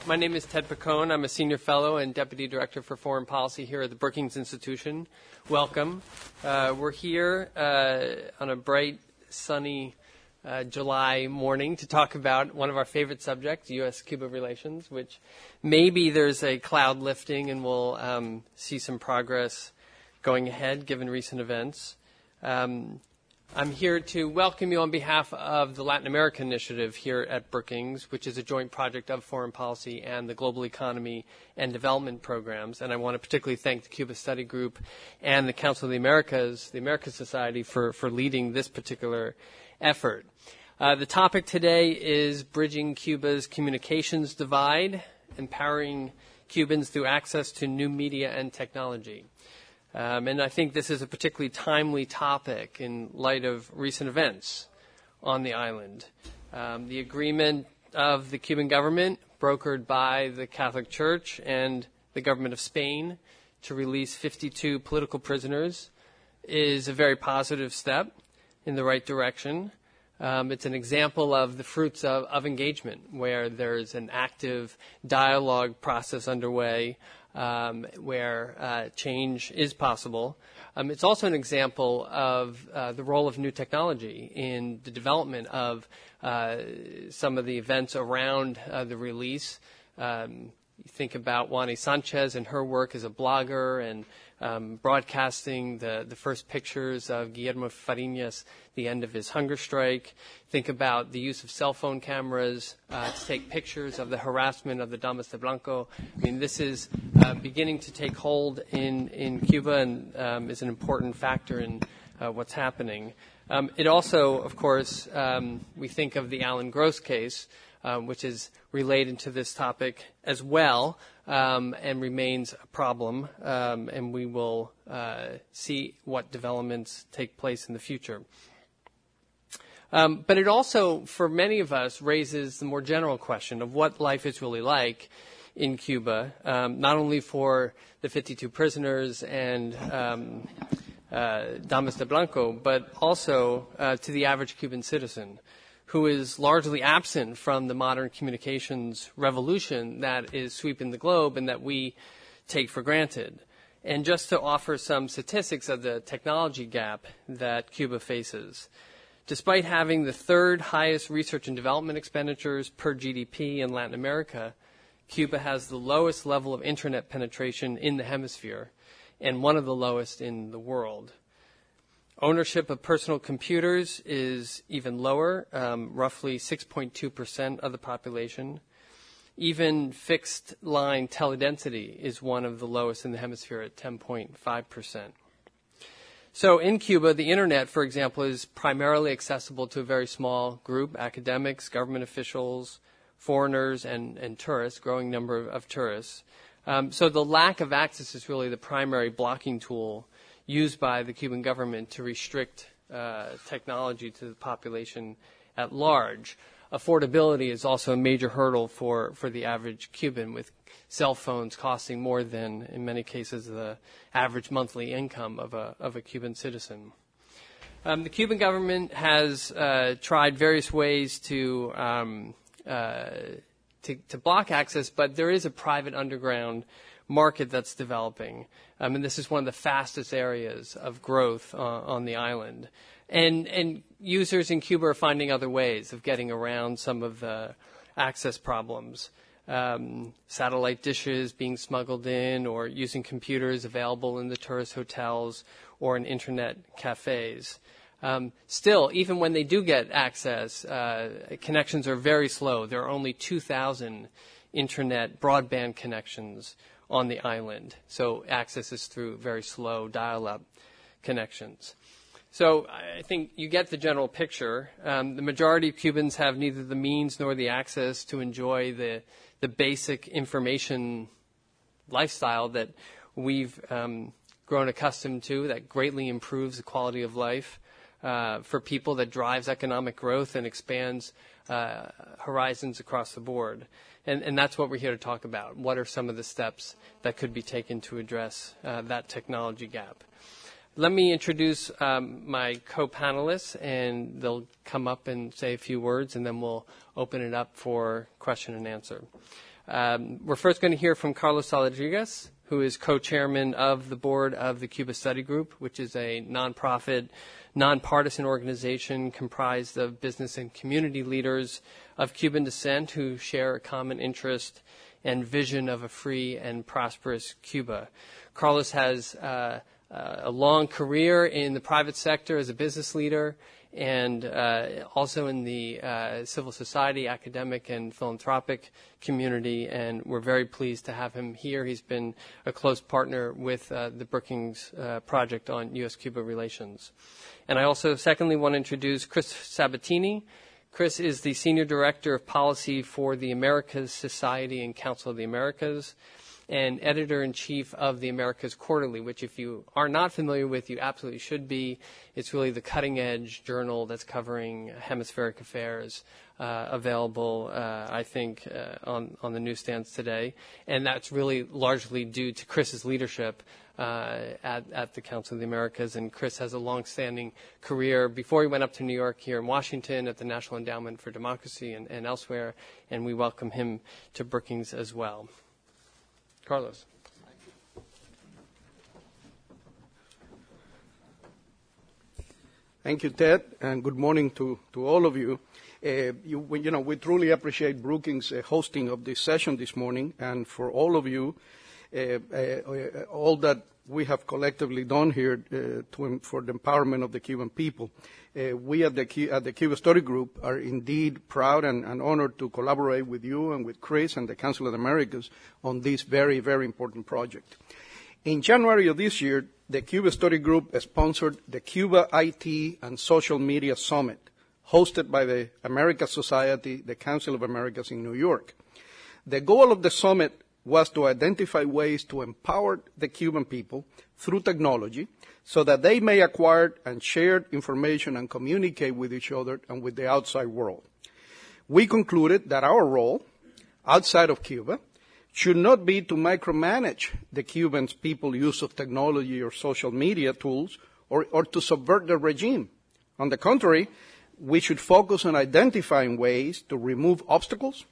My name is Ted Picone. I'm a senior fellow and deputy director for foreign policy here at the Brookings Institution. Welcome. We're here on a bright, sunny July morning to talk about one of our favorite subjects, U.S.-Cuba relations, which maybe there's a cloud lifting and we'll see some progress going ahead given recent events. I'm here to welcome you on behalf of the Latin America Initiative here at Brookings, which is a joint project of foreign policy and the global economy and development programs. And I want to particularly thank the Cuba Study Group and the Council of the Americas Society for leading this particular effort. The topic today is bridging Cuba's communications divide, empowering Cubans through access to new media and technology. And I think this is a particularly timely topic in light of recent events on the island. The agreement of the Cuban government, brokered by the Catholic Church and the government of Spain to release 52 political prisoners, is a very positive step in the right direction. It's an example of the fruits of engagement, where there's an active dialogue process underway, where change is possible. It's also an example of the role of new technology in the development of some of the events around the release. You think about Juani Sanchez and her work as a blogger and broadcasting the first pictures of Guillermo Fariñas, the end of his hunger strike. Think about the use of cell phone cameras to take pictures of the harassment of the Damas de Blanco. I mean, this is beginning to take hold in Cuba and is an important factor in what's happening. It also, of course, we think of the Alan Gross case, which is related to this topic as well, and remains a problem, and we will see what developments take place in the future. But it also, for many of us, raises the more general question of what life is really like in Cuba, not only for the 52 prisoners and Damas de Blanco, but also to the average Cuban citizen, who is largely absent from the modern communications revolution that is sweeping the globe and that we take for granted. And just to offer some statistics of the technology gap that Cuba faces. Despite having the third highest research and development expenditures per GDP in Latin America, Cuba has the lowest level of internet penetration in the hemisphere and one of the lowest in the world. Ownership of personal computers is even lower, roughly 6.2% of the population. Even fixed line teledensity is one of the lowest in the hemisphere at 10.5%. So in Cuba, the internet, for example, is primarily accessible to a very small group, academics, government officials, foreigners, and tourists, growing number of tourists. So the lack of access is really the primary blocking tool used by the Cuban government to restrict technology to the population at large. Affordability is also a major hurdle for the average Cuban, with cell phones costing more than, in many cases, the average monthly income of a Cuban citizen. The Cuban government has tried various ways to block access, but there is a private underground market that's developing. And this is one of the fastest areas of growth on the island. And users in Cuba are finding other ways of getting around some of the access problems. Satellite dishes being smuggled in, or using computers available in the tourist hotels or in internet cafes. Still, even when they do get access, connections are very slow. There are only 2,000 internet broadband connections on the island. So access is through very slow dial-up connections. So I think you get the general picture. The majority of Cubans have neither the means nor the access to enjoy the basic information lifestyle that we've grown accustomed to, that greatly improves the quality of life for people, that drives economic growth and expands horizons across the board. And that's what we're here to talk about. What are some of the steps that could be taken to address that technology gap? Let me introduce my co-panelists, and they'll come up and say a few words, and then we'll open it up for question and answer. We're first going to hear from Carlos Rodriguez, who is co-chairman of the board of the Cuba Study Group, which is a nonprofit, nonpartisan organization comprised of business and community leaders of Cuban descent who share a common interest and vision of a free and prosperous Cuba. Carlos has a long career in the private sector as a business leader and also in the civil society, academic, and philanthropic community, and we're very pleased to have him here. He's been a close partner with the Brookings Project on U.S.-Cuba relations. And I also, secondly, want to introduce Chris Sabatini. Chris is the Senior Director of Policy for the Americas Society and Council of the Americas, and editor-in-chief of the Americas Quarterly, which if you are not familiar with, you absolutely should be. It's really the cutting-edge journal that's covering hemispheric affairs, available, I think, on the newsstands today. And that's really largely due to Chris's leadership at the Council of the Americas. And Chris has a long-standing career before he went up to New York, here in Washington at the National Endowment for Democracy and elsewhere. And we welcome him to Brookings as well. Carlos. Thank you, Ted, and good morning to all of you. We truly appreciate Brookings' hosting of this session this morning, and for all of you, all that we have collectively done here for the empowerment of the Cuban people. We at the Cuba Study Group are indeed proud and honored to collaborate with you and with Chris and the Council of the Americas on this very, very important project. In January of this year, the Cuba Study Group sponsored the Cuba IT and Social Media Summit, hosted by the Americas Society, the Council of Americas in New York. The goal of the summit was to identify ways to empower the Cuban people through technology so that they may acquire and share information and communicate with each other and with the outside world. We concluded that our role outside of Cuba should not be to micromanage the Cuban people's use of technology or social media tools or to subvert the regime. On the contrary, we should focus on identifying ways to remove obstacles,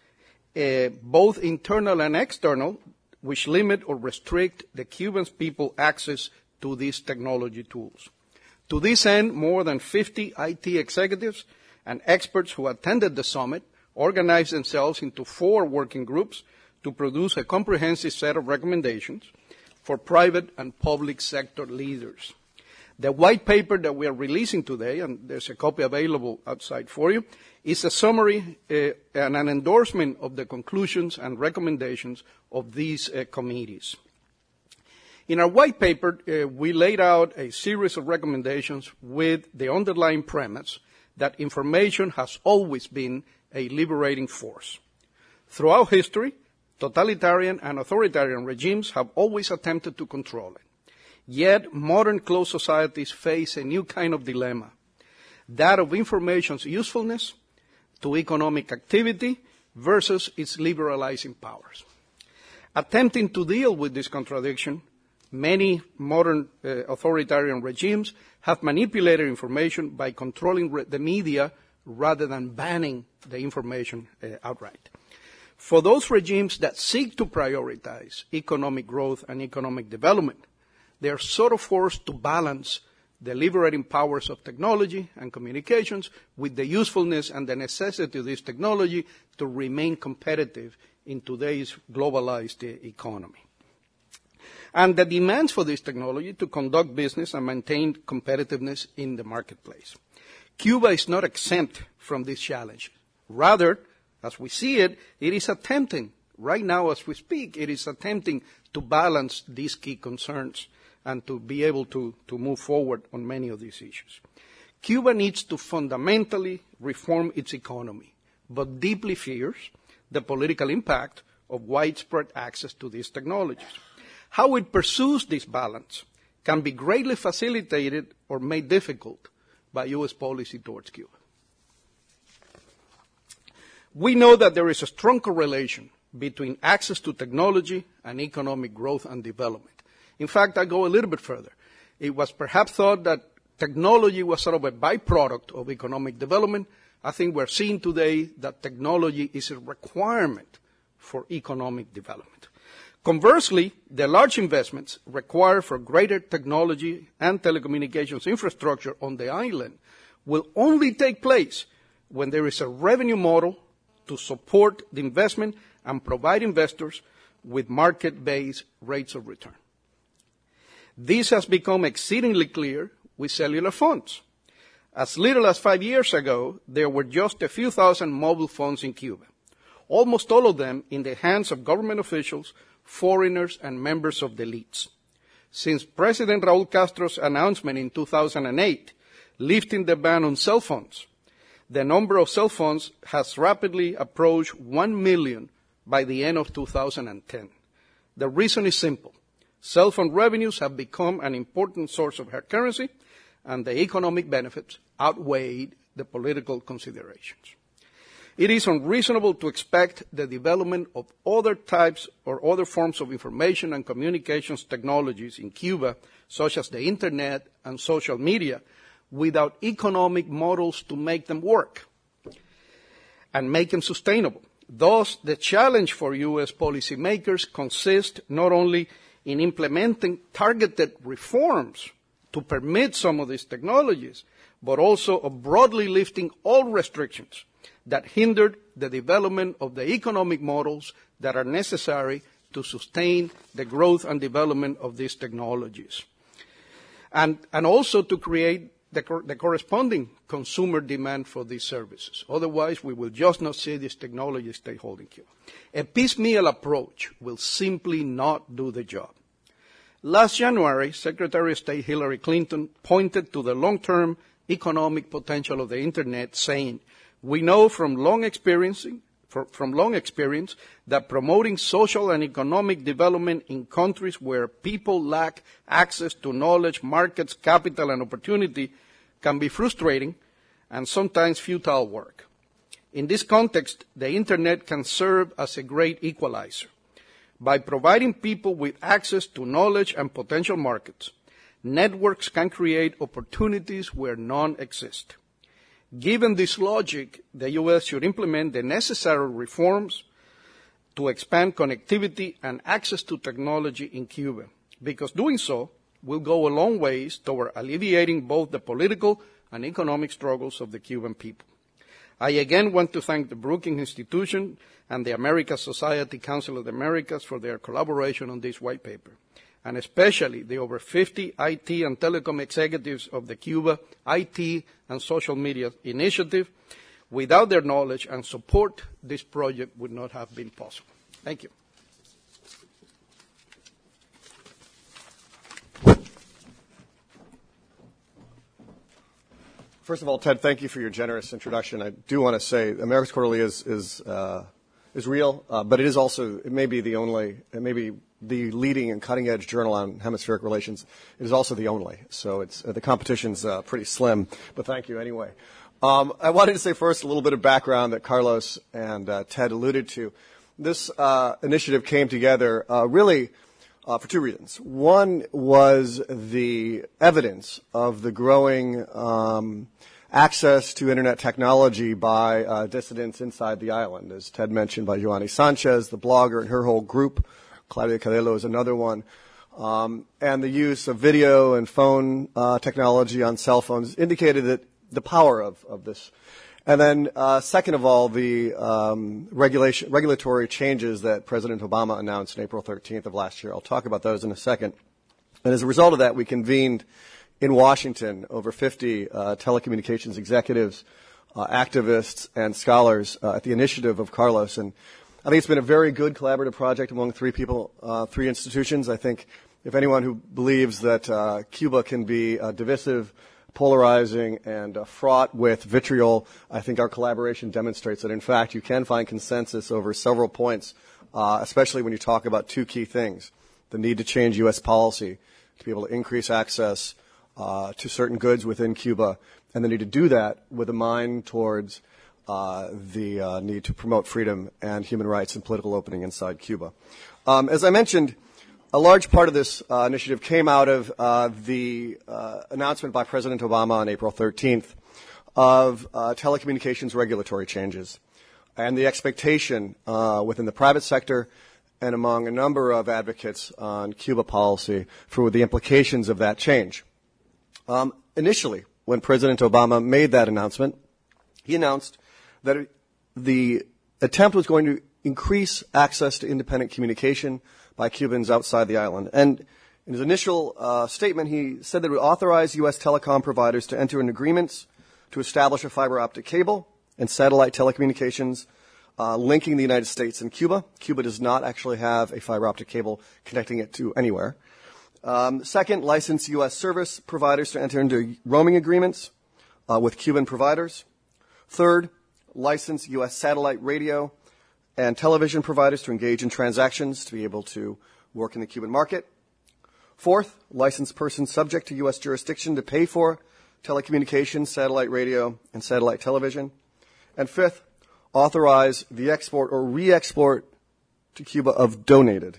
both internal and external, which limit or restrict the Cuban people's access to these technology tools. To this end, more than 50 IT executives and experts who attended the summit organized themselves into 4 working groups to produce a comprehensive set of recommendations for private and public sector leaders. The white paper that we are releasing today, and there's a copy available outside for you, is a summary and an endorsement of the conclusions and recommendations of these committees. In our white paper, we laid out a series of recommendations with the underlying premise that information has always been a liberating force. Throughout history, totalitarian and authoritarian regimes have always attempted to control it. Yet, modern closed societies face a new kind of dilemma, that of information's usefulness to economic activity versus its liberalizing powers. Attempting to deal with this contradiction, many modern authoritarian regimes have manipulated information by controlling the media rather than banning the information outright. For those regimes that seek to prioritize economic growth and economic development, they are sort of forced to balance the liberating powers of technology and communications with the usefulness and the necessity of this technology to remain competitive in today's globalized economy. And the demands for this technology to conduct business and maintain competitiveness in the marketplace. Cuba is not exempt from this challenge. Rather, as we see it, it is attempting, right now as we speak, it is attempting to balance these key concerns and to be able to move forward on many of these issues. Cuba needs to fundamentally reform its economy, but deeply fears the political impact of widespread access to these technologies. How it pursues this balance can be greatly facilitated or made difficult by U.S. policy towards Cuba. We know that there is a strong correlation between access to technology and economic growth and development. In fact, I go a little bit further. It was perhaps thought that technology was sort of a byproduct of economic development. I think we're seeing today that technology is a requirement for economic development. Conversely, the large investments required for greater technology and telecommunications infrastructure on the island will only take place when there is a revenue model to support the investment and provide investors with market-based rates of return. This has become exceedingly clear with cellular phones. As little as 5 years ago, there were just a few thousand mobile phones in Cuba, almost all of them in the hands of government officials, foreigners, and members of the elites. Since President Raul Castro's announcement in 2008, lifting the ban on cell phones, the number of cell phones has rapidly approached 1 million by the end of 2010. The reason is simple. Cell phone revenues have become an important source of hard currency, and the economic benefits outweighed the political considerations. It is unreasonable to expect the development of other types or other forms of information and communications technologies in Cuba, such as the Internet and social media, without economic models to make them work and make them sustainable. Thus, the challenge for U.S. policymakers consists not only in implementing targeted reforms to permit some of these technologies, but also of broadly lifting all restrictions that hindered the development of the economic models that are necessary to sustain the growth and development of these technologies. And also to create the corresponding consumer demand for these services. Otherwise, we will just not see these technologies take hold in Cuba. A piecemeal approach will simply not do the job. Last January, Secretary of State Hillary Clinton pointed to the long-term economic potential of the Internet, saying, "We know from long experience that promoting social and economic development in countries where people lack access to knowledge, markets, capital, and opportunity can be frustrating and sometimes futile work. In this context, the Internet can serve as a great equalizer. By providing people with access to knowledge and potential markets, networks can create opportunities where none exist. Given this logic, the U.S. should implement the necessary reforms to expand connectivity and access to technology in Cuba, because doing so will go a long ways toward alleviating both the political and economic struggles of the Cuban people. I again want to thank the Brookings Institution and the American Society Council of the Americas for their collaboration on this white paper, and especially the over 50 IT and telecom executives of the Cuba IT and Social Media Initiative. Without their knowledge and support, this project would not have been possible. Thank you. First of all, Ted, thank you for your generous introduction. I do want to say America's Quarterly is real, but it is also, it may be the leading and cutting-edge journal on hemispheric relations. It is also the only, so it's the competition's pretty slim, but thank you anyway. I wanted to say first a little bit of background that Carlos and Ted alluded to. This initiative came together really for two reasons. One was the evidence of the growing access to Internet technology by dissidents inside the island, as Ted mentioned, by Joanny Sanchez, the blogger, and her whole group. Claudia Cadelo is another one. And the use of video and phone technology on cell phones indicated that the power of this. And then, second of all, the regulatory changes that President Obama announced on April 13th of last year. I'll talk about those in a second. And as a result of that, we convened in Washington over 50 telecommunications executives, activists, and scholars at the initiative of Carlos. And I think it's been a very good collaborative project among three institutions. I think if anyone who believes that Cuba can be divisive, polarizing, and fraught with vitriol, I think our collaboration demonstrates that, in fact, you can find consensus over several points, especially when you talk about two key things: the need to change U.S. policy to be able to increase access to certain goods within Cuba, and the need to do that with a mind towards the need to promote freedom and human rights and political opening inside Cuba. As I mentioned, a large part of this initiative came out of the announcement by President Obama on April 13th of telecommunications regulatory changes. and the expectation within the private sector and among a number of advocates on Cuba policy for the implications of that change. Initially, when President Obama made that announcement, he announced that the attempt was going to increase access to independent communication by Cubans outside the island. And in his initial statement, he said that it would authorize U.S. telecom providers to enter into agreements to establish a fiber optic cable and satellite telecommunications linking the United States and Cuba. Cuba does not actually have a fiber optic cable connecting it to anywhere. Second, license U.S. service providers to enter into roaming agreements with Cuban providers. Third, license U.S. satellite radio and television providers to engage in transactions to be able to work in the Cuban market. Fourth, license persons subject to U.S. jurisdiction to pay for telecommunications, satellite radio, and satellite television. And fifth, authorize the export or re-export to Cuba of donated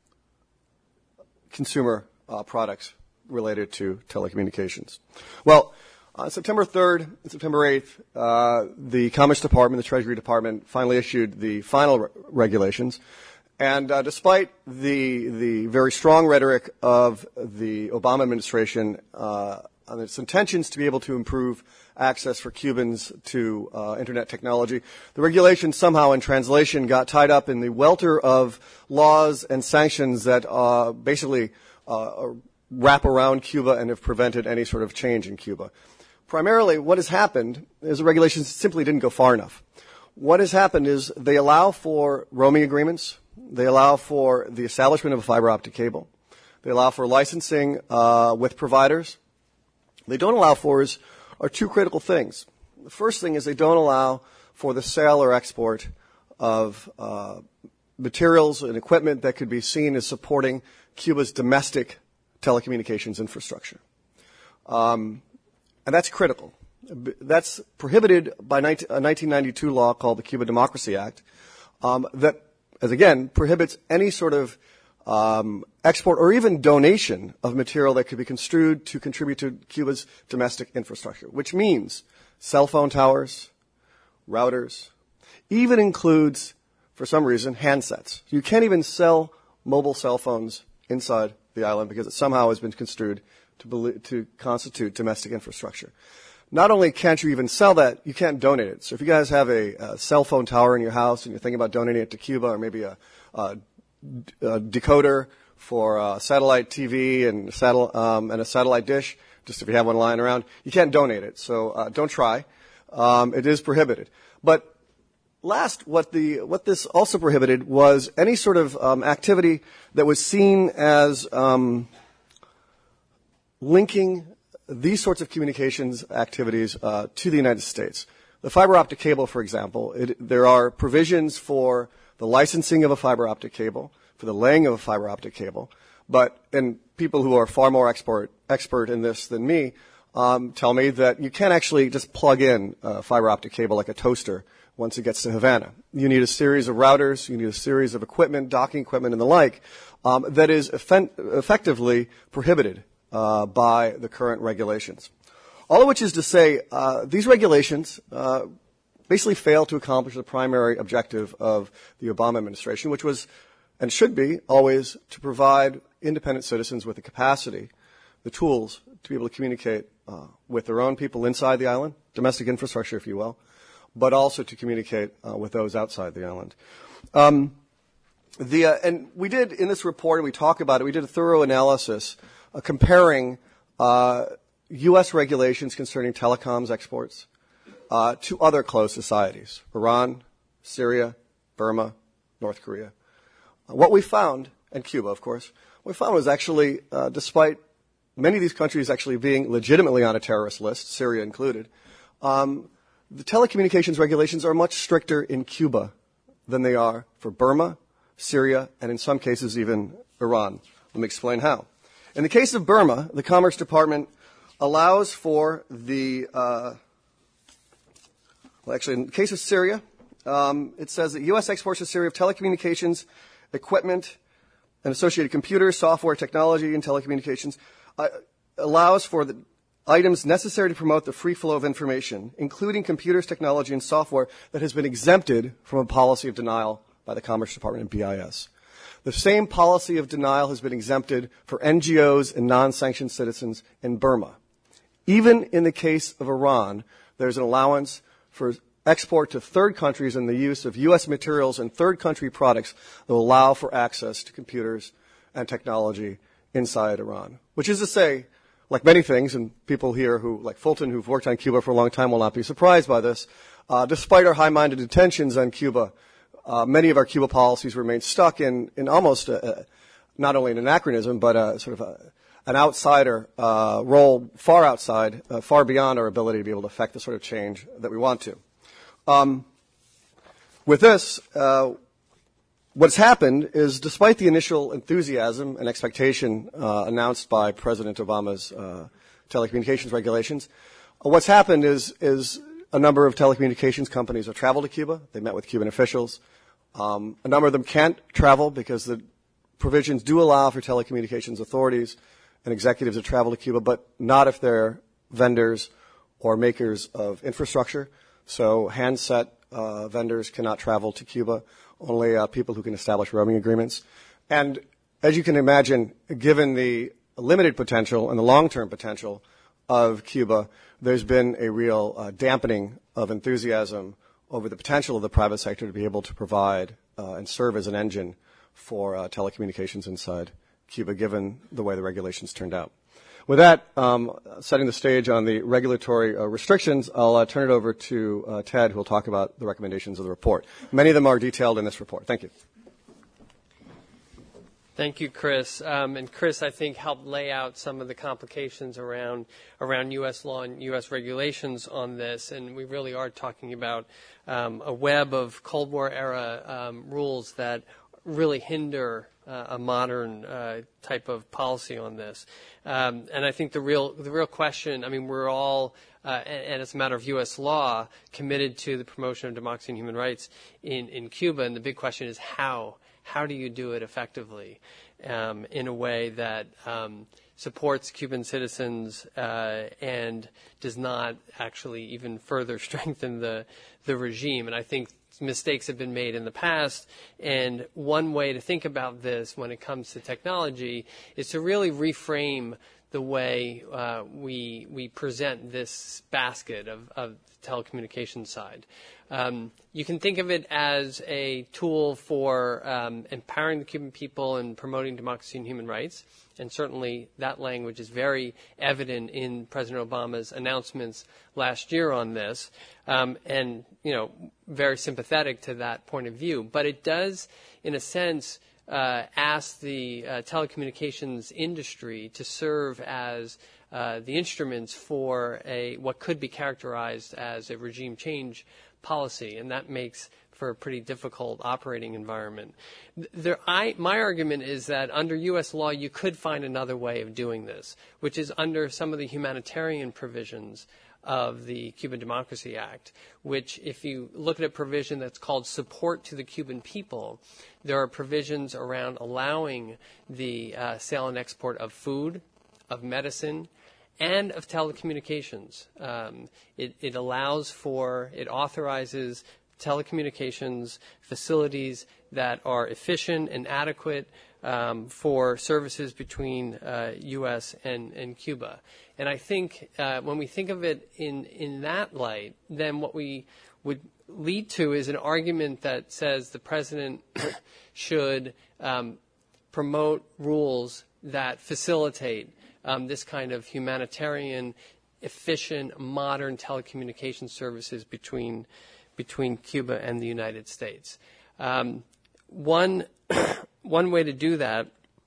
consumer products related to telecommunications. Well, on September 3rd and September 8th, the Commerce Department, the Treasury Department, finally issued the final regulations. And despite the very strong rhetoric of the Obama administration on its intentions to be able to improve access for Cubans to Internet technology, the regulations somehow in translation got tied up in the welter of laws and sanctions that basically wrap around Cuba and have prevented any sort of change in Cuba. Primarily, what has happened is the regulations simply didn't go far enough. What has happened is they allow for roaming agreements. They allow for the establishment of a fiber optic cable. They allow for licensing with providers. They don't allow for are two critical things. The first thing is they don't allow for the sale or export of materials and equipment that could be seen as supporting Cuba's domestic telecommunications infrastructure. And that's critical. That's prohibited by a 1992 law called the Cuba Democracy Act that, as again, prohibits any sort of export or even donation of material that could be construed to contribute to Cuba's domestic infrastructure, which means cell phone towers, routers, even includes, for some reason, handsets. You can't even sell mobile cell phones inside the island because it somehow has been construed to constitute domestic infrastructure. Not only can't you even sell that, you can't donate it. So if you guys have a cell phone tower in your house and you're thinking about donating it to Cuba, or maybe a decoder for satellite TV and a satellite dish, just if you have one lying around, you can't donate it. So don't try. It is prohibited. But last, what this also prohibited was any sort of activity that was seen as linking these sorts of communications activities to the United States. The fiber optic cable, for example, there are provisions for the licensing of a fiber optic cable, for the laying of a fiber optic cable, and people who are far more expert in this than me tell me that you can't actually just plug in a fiber optic cable like a toaster once it gets to Havana. You need a series of routers, you need a series of equipment, docking equipment, and the like, that is effectively prohibited by the current regulations. All of which is to say, these regulations basically fail to accomplish the primary objective of the Obama administration, which was, and should be, always to provide independent citizens with the capacity, the tools, to be able to communicate with their own people inside the island, domestic infrastructure, if you will, but also to communicate with those outside the island. And we did, in this report, and we talk about it, we did a thorough analysis comparing U.S. regulations concerning telecoms exports to other closed societies, Iran, Syria, Burma, North Korea. What we found, and Cuba, of course, what we found was actually, despite many of these countries actually being legitimately on a terrorist list, Syria included, the telecommunications regulations are much stricter in Cuba than they are for Burma, Syria, and in some cases even Iran. Let me explain how. In the case of Burma, the Commerce Department allows for in the case of Syria, it says that U.S. exports to Syria of telecommunications, equipment, and associated computers, software, technology, and telecommunications allows for items necessary to promote the free flow of information, including computers, technology, and software that has been exempted from a policy of denial by the Commerce Department and BIS. The same policy of denial has been exempted for NGOs and non-sanctioned citizens in Burma. Even in the case of Iran, there's an allowance for export to third countries and the use of U.S. materials and third country products that will allow for access to computers and technology inside Iran. Which is to say, like many things, and people here who, like Fulton, who've worked on Cuba for a long time will not be surprised by this, despite our high-minded intentions on Cuba, many of our Cuba policies remain stuck in almost not only an anachronism, but an outsider role far outside, far beyond our ability to be able to affect the sort of change that we want to. With this, what's happened is, despite the initial enthusiasm and expectation announced by President Obama's telecommunications regulations, what's happened is a number of telecommunications companies have traveled to Cuba. They met with Cuban officials. A number of them can't travel because the provisions do allow for telecommunications authorities and executives to travel to Cuba, but not if they're vendors or makers of infrastructure. So handset vendors cannot travel to Cuba, only people who can establish roaming agreements. And as you can imagine, given the limited potential and the long-term potential of Cuba, there's been a real dampening of enthusiasm over the potential of the private sector to be able to provide and serve as an engine for telecommunications inside Cuba, given the way the regulations turned out. With that, setting the stage on the regulatory restrictions, I'll turn it over to Ted, who will talk about the recommendations of the report. Many of them are detailed in this report. Thank you. Thank you, Chris. And Chris, I think, helped lay out some of the complications around U.S. law and U.S. regulations on this. And we really are talking about a web of Cold War era rules that really hinder a modern type of policy on this. And I think the real question, I mean, we're all, and it's a matter of U.S. law, committed to the promotion of democracy and human rights in Cuba. And the big question is how. How do you do it effectively in a way that supports Cuban citizens and does not actually even further strengthen the regime? And I think mistakes have been made in the past. And one way to think about this when it comes to technology is to really reframe the way we present this basket of the telecommunications side. You can think of it as a tool for empowering the Cuban people and promoting democracy and human rights. And certainly that language is very evident in President Obama's announcements last year on this. And, you know, very sympathetic to that point of view. But it does, in a sense, ask the telecommunications industry to serve as the instruments for what could be characterized as a regime change policy, and that makes for a pretty difficult operating environment. My argument is that under U.S. law, you could find another way of doing this, which is under some of the humanitarian provisions of the Cuban Democracy Act, which, if you look at a provision that's called support to the Cuban people, there are provisions around allowing the sale and export of food, of medicine, and of telecommunications. It authorizes telecommunications facilities that are efficient and adequate for services between U.S. and Cuba. And I think when we think of it in that light, then what we would lead to is an argument that says the president should promote rules that facilitate this kind of humanitarian, efficient, modern telecommunication services between Cuba and the United States. One way to do that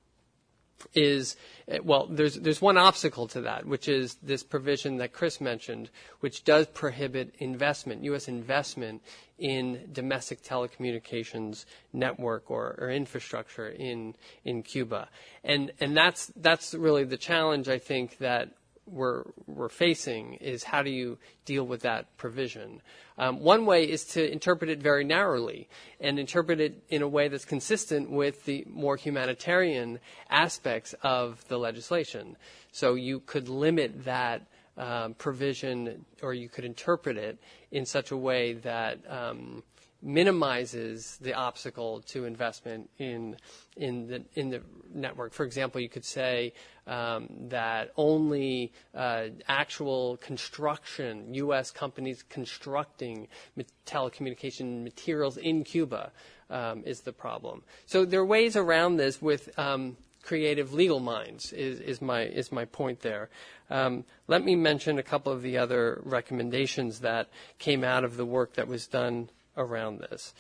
is, well, there's one obstacle to that, which is this provision that Chris mentioned, which does prohibit investment, U.S. investment in domestic telecommunications network or infrastructure in Cuba. And that's really the challenge, I think, that we're facing, is how do you deal with that provision? One way is to interpret it very narrowly and interpret it in a way that's consistent with the more humanitarian aspects of the legislation. So you could limit that provision, or you could interpret it in such a way that minimizes the obstacle to investment in the network. For example, you could say that only actual construction, U.S. companies constructing telecommunication materials in Cuba is the problem. So there are ways around this with creative legal minds is my point there. Let me mention a couple of the other recommendations that came out of the work that was done around this.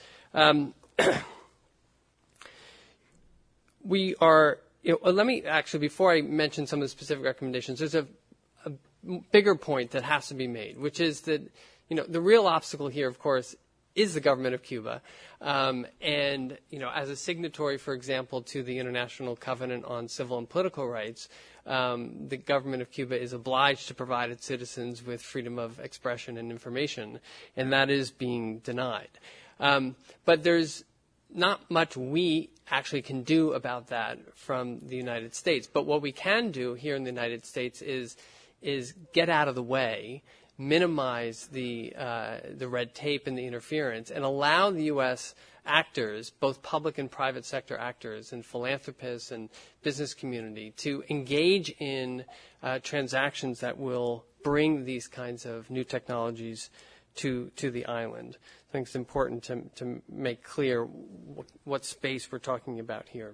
We are, let me actually, before I mention some of the specific recommendations, there's a bigger point that has to be made, which is that, the real obstacle here, of course, is the government of Cuba. And, as a signatory, for example, to the International Covenant on Civil and Political Rights, the government of Cuba is obliged to provide its citizens with freedom of expression and information, and that is being denied. But there's not much we actually can do about that from the United States. But what we can do here in the United States is get out of the way, minimize the red tape and the interference, and allow the U.S. actors, both public and private sector actors, and philanthropists and business community, to engage in transactions that will bring these kinds of new technologies to the island. I think it's important to make clear what space we're talking about here.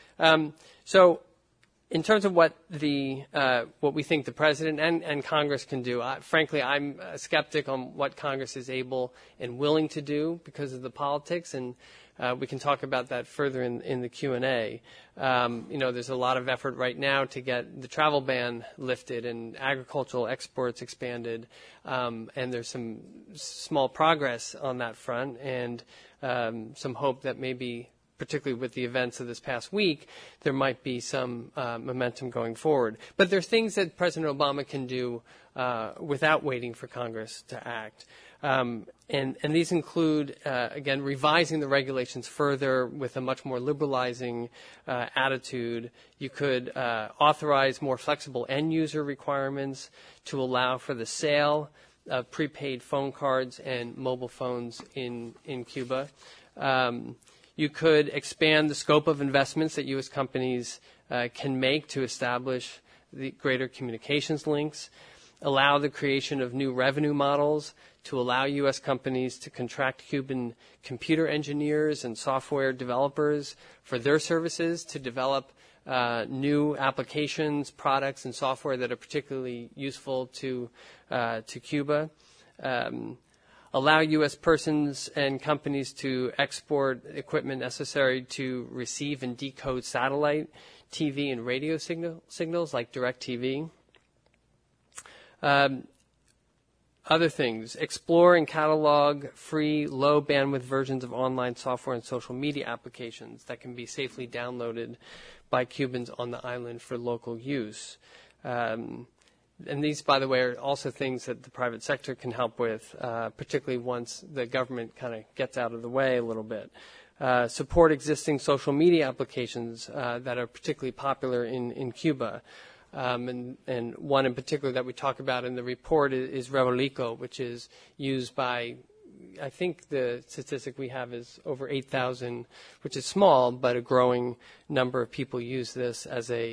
So in terms of what we think the president and Congress can do, frankly, I'm a skeptic on what Congress is able and willing to do because of the politics, and we can talk about that further in the Q&A. There's a lot of effort right now to get the travel ban lifted and agricultural exports expanded, and there's some small progress on that front, and some hope that maybe, particularly with the events of this past week, there might be some momentum going forward. But there are things that President Obama can do without waiting for Congress to act. And these include, again, revising the regulations further with a much more liberalizing attitude. You could authorize more flexible end-user requirements to allow for the sale of prepaid phone cards and mobile phones in Cuba. You could expand the scope of investments that U.S. companies can make to establish the greater communications links, allow the creation of new revenue models to allow U.S. companies to contract Cuban computer engineers and software developers for their services to develop new applications, products, and software that are particularly useful to Cuba. Allow U.S. persons and companies to export equipment necessary to receive and decode satellite, TV, and radio signals like DirecTV. Other things, explore and catalog free, low-bandwidth versions of online software and social media applications that can be safely downloaded by Cubans on the island for local use. And these, by the way, are also things that the private sector can help with, particularly once the government kind of gets out of the way a little bit. Support existing social media applications that are particularly popular in Cuba. And one in particular that we talk about in the report is Revolico, which is used by, I think the statistic we have is over 8,000, which is small, but a growing number of people use this as a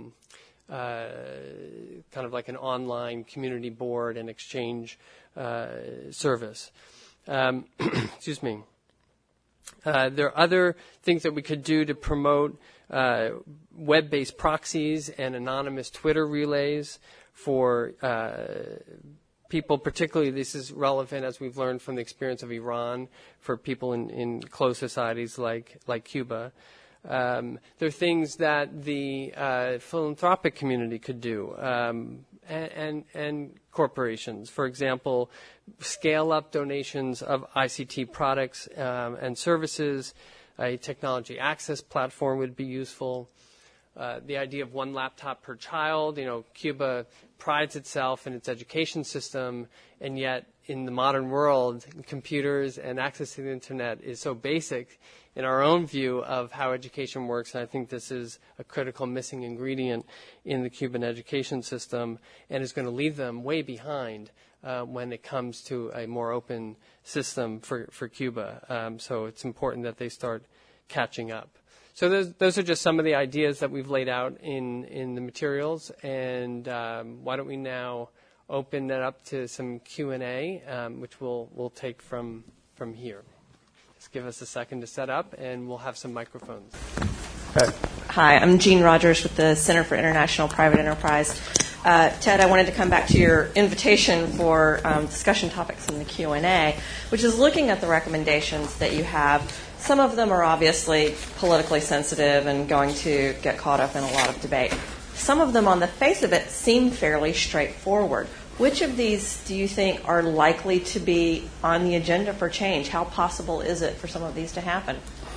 kind of like an online community board and exchange service. Excuse me. There are other things that we could do to promote web-based proxies and anonymous Twitter relays for people, particularly this is relevant, as we've learned from the experience of Iran, for people in closed societies like Cuba. There are things that the philanthropic community could do, and corporations. For example, scale up donations of ICT products and services. A technology access platform would be useful. The idea of one laptop per child. Cuba prides itself in its education system, and yet in the modern world, computers and access to the internet is so basic in our own view of how education works. And I think this is a critical missing ingredient in the Cuban education system and is going to leave them way behind when it comes to a more open system for Cuba. So it's important that they start catching up. So those are just some of the ideas that we've laid out in the materials. And why don't we now open that up to some Q&A, which we'll take from here. Just give us a second to set up, and we'll have some microphones. Okay. Hi, I'm Jean Rogers with the Center for International Private Enterprise. Ted, I wanted to come back to your invitation for discussion topics in the Q&A, which is looking at the recommendations that you have. Some of them are obviously politically sensitive and going to get caught up in a lot of debate. Some of them, on the face of it, seem fairly straightforward. Which of these do you think are likely to be on the agenda for change? How possible is it for some of these to happen?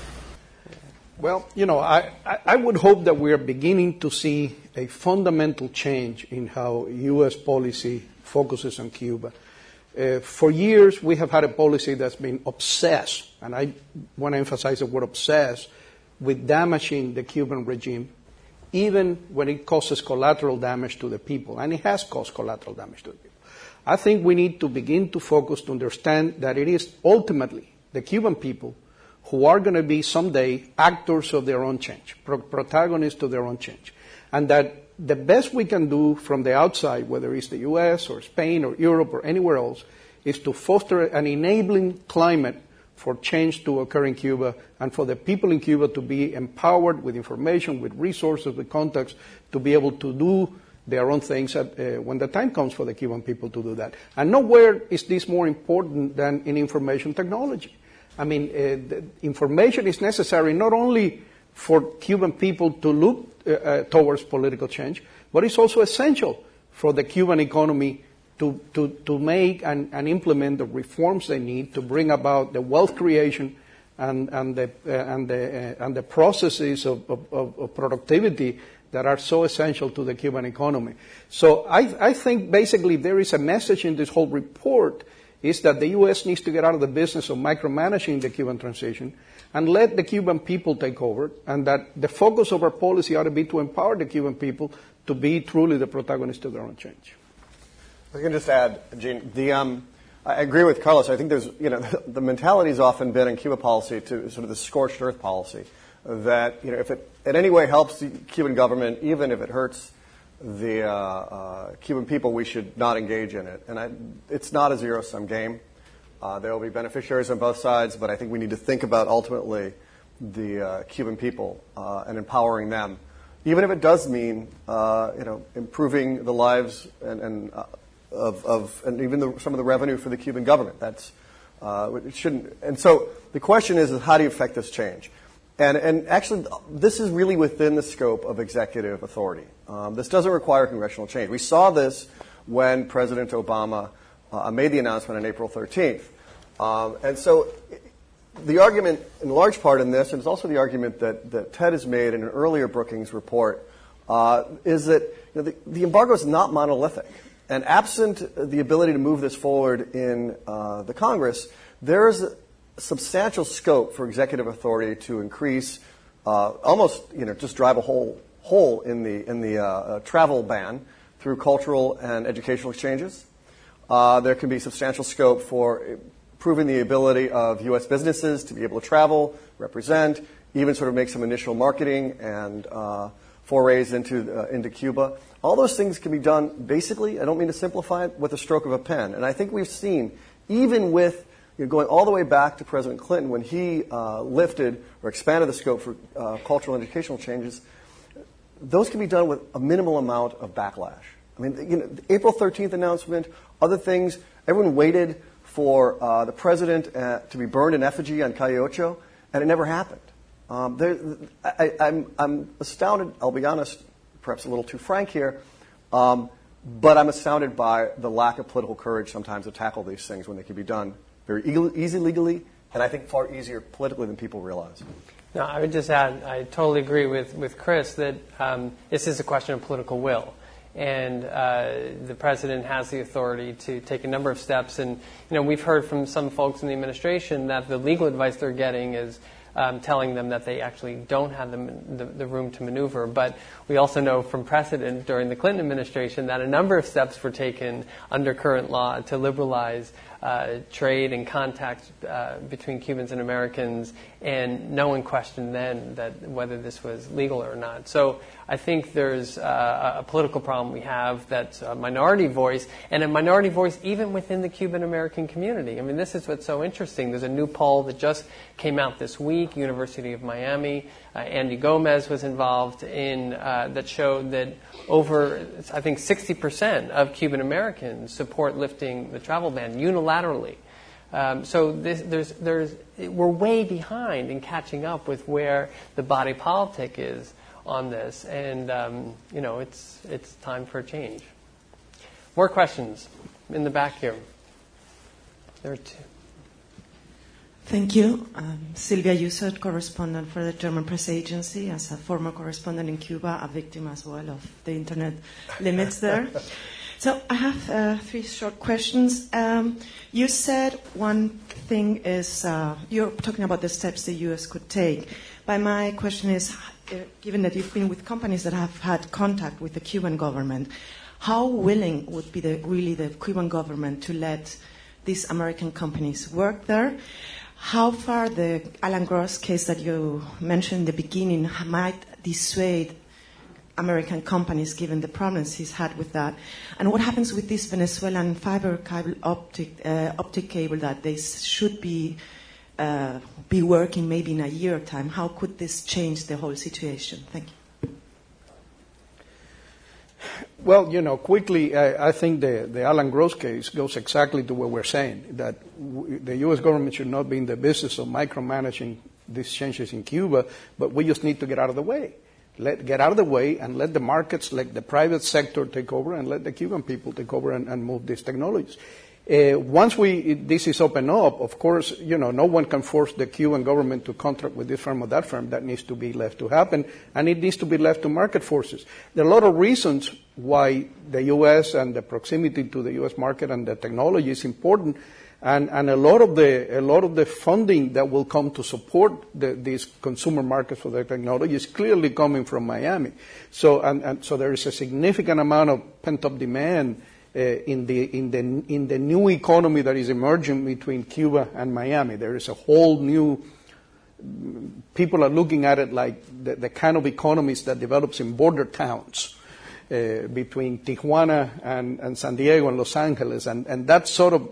Well, I would hope that we are beginning to see a fundamental change in how U.S. policy focuses on Cuba. For years, we have had a policy that's been obsessed, and I want to emphasize the word obsessed, with damaging the Cuban regime, even when it causes collateral damage to the people, and it has caused collateral damage to the people. I think we need to begin to focus to understand that it is ultimately the Cuban people who are going to be someday actors of their own change, protagonists of their own change, and that the best we can do from the outside, whether it's the U.S. or Spain or Europe or anywhere else, is to foster an enabling climate for change to occur in Cuba and for the people in Cuba to be empowered with information, with resources, with contacts, to be able to do their own things when the time comes for the Cuban people to do that. And nowhere is this more important than in information technology. I mean, the information is necessary not only for Cuban people to look towards political change, but it's also essential for the Cuban economy to make and implement the reforms they need to bring about the wealth creation and the processes of productivity that are so essential to the Cuban economy. So I think basically there is a message in this whole report is that the U.S. needs to get out of the business of micromanaging the Cuban transition and let the Cuban people take over, and that the focus of our policy ought to be to empower the Cuban people to be truly the protagonists of their own change. I can just add, Gene, I agree with Carlos. I think there's, the mentality has often been in Cuba policy to sort of the scorched earth policy that, if it in any way helps the Cuban government, even if it hurts the Cuban people, we should not engage in it. And it's not a zero-sum game. There will be beneficiaries on both sides, but I think we need to think about ultimately the Cuban people and empowering them, even if it does mean, improving the lives and even some of the revenue for the Cuban government. That's it shouldn't. And so the question is how do you affect this change? And actually, this is really within the scope of executive authority. This doesn't require congressional change. We saw this when President Obama made the announcement on April 13th. And so the argument, in large part in this, and it's also the argument that Ted has made in an earlier Brookings report, is that the embargo is not monolithic. And absent the ability to move this forward in the Congress, there is substantial scope for executive authority to increase, almost just drive a hole in the travel ban through cultural and educational exchanges. There can be substantial scope for improving the ability of U.S. businesses to be able to travel, represent, even sort of make some initial marketing and forays into Cuba. All those things can be done basically, I don't mean to simplify it, with a stroke of a pen. And I think we've seen, even with going all the way back to President Clinton when he lifted or expanded the scope for cultural and educational changes, those can be done with a minimal amount of backlash. I mean, the April 13th announcement, other things, everyone waited for the president to be burned in effigy on Calle Ocho, and it never happened. I'm astounded, I'll be honest, perhaps a little too frank here, but I'm astounded by the lack of political courage sometimes to tackle these things when they can be done very easy legally, and I think far easier politically than people realize. No, I would just add, I totally agree with Chris that this is a question of political will. and the president has the authority to take a number of steps. And we've heard from some folks in the administration that the legal advice they're getting is telling them that they actually don't have the room to maneuver. But we also know from precedent during the Clinton administration that a number of steps were taken under current law to liberalize trade and contact between Cubans and Americans, and no one questioned then that whether this was legal or not. So I think there's a political problem we have that's a minority voice, and a minority voice even within the Cuban-American community. I mean, this is what's so interesting. There's a new poll that just came out this week, University of Miami. Andy Gomez was involved in that showed that over, I think, 60% of Cuban Americans support lifting the travel ban unilaterally. So we're way behind in catching up with where the body politic is on this, and it's time for a change. More questions in the back here. There are two. Thank you. Silvia Yusert, correspondent for the German press agency, as a former correspondent in Cuba, a victim as well of the internet limits there. So I have 3 short questions. You said one thing is, you're talking about the steps the U.S. could take. But my question is, given that you've been with companies that have had contact with the Cuban government, how willing would be really the Cuban government to let these American companies work there? How far the Alan Gross case that you mentioned in the beginning might dissuade American companies, given the problems he's had with that? And what happens with this Venezuelan fiber cable optic cable that they should be working maybe in a year time? How could this change the whole situation? Thank you. Well, quickly, I think the Alan Gross case goes exactly to what we're saying, that the U.S. government should not be in the business of micromanaging these changes in Cuba, but we just need to get out of the way. Get out of the way and let the markets, let the private sector take over, and let the Cuban people take over and move these technologies. Once this is open up, of course, no one can force the Cuban government to contract with this firm or that firm. That needs to be left to happen, and it needs to be left to market forces. There are a lot of reasons why the U.S. and the proximity to the U.S. market and the technology is important, and a lot of the funding that will come to support these consumer markets for the technology is clearly coming from Miami. So there is a significant amount of pent-up demand in the new economy that is emerging between Cuba and Miami. There is a whole new, people are looking at it like the kind of economies that develops in border towns between Tijuana and San Diego and Los Angeles, and that sort of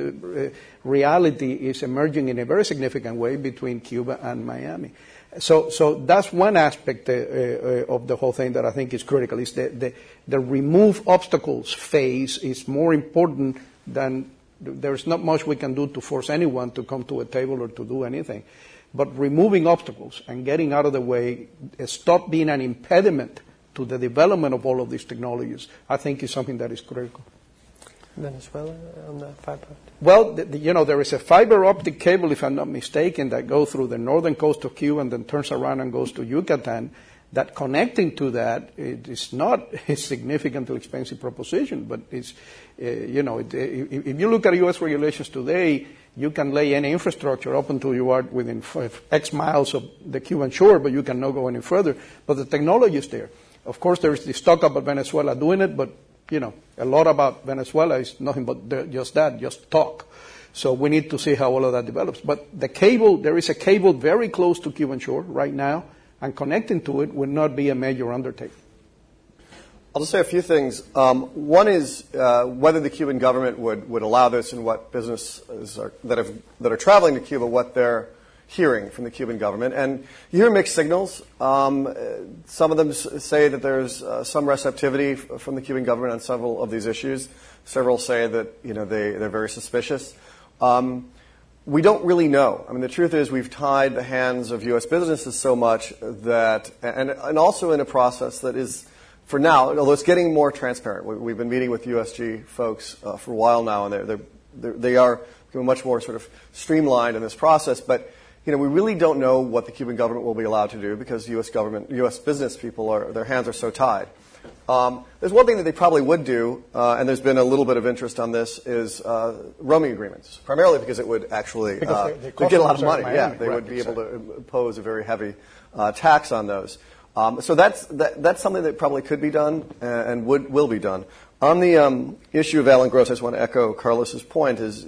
reality is emerging in a very significant way between Cuba and Miami. So that's one aspect of the whole thing that I think is critical. Is the remove obstacles phase is more important than, there's not much we can do to force anyone to come to a table or to do anything. But removing obstacles and getting out of the way, stop being an impediment to the development of all of these technologies, I think is something that is critical. Venezuela on the fiber? Well, there is a fiber optic cable, if I'm not mistaken, that goes through the northern coast of Cuba and then turns around and goes to Yucatan. That connecting to that, it is not a significantly expensive proposition, but it's, if you look at U.S. regulations today, you can lay any infrastructure up until you are within X miles of the Cuban shore, but you cannot go any further. But the technology is there. Of course, there is this talk about Venezuela doing it, but a lot about Venezuela is nothing but just talk. So we need to see how all of that develops. But the cable, there is a cable very close to Cuban shore right now, and connecting to it would not be a major undertaking. I'll just say a few things. One is whether the Cuban government would allow this, and what businesses that are traveling to Cuba, what they're hearing from the Cuban government. And you hear mixed signals. Some of them say that there's some receptivity from the Cuban government on several of these issues. Several say that they're very suspicious. We don't really know. I mean, the truth is we've tied the hands of U.S. businesses so much that, and also in a process that is, for now, although it's getting more transparent. We've been meeting with USG folks for a while now, and they are much more sort of streamlined in this process. But we really don't know what the Cuban government will be allowed to do because U.S. business people their hands are so tied. There's one thing that they probably would do, and there's been a little bit of interest on this, is roaming agreements, primarily because it would actually they get a lot of money. Miami, They right, would be able to impose a very heavy tax on those. So that's something that probably could be done and will be done. On the issue of Alan Gross, I just want to echo Carlos's point, is,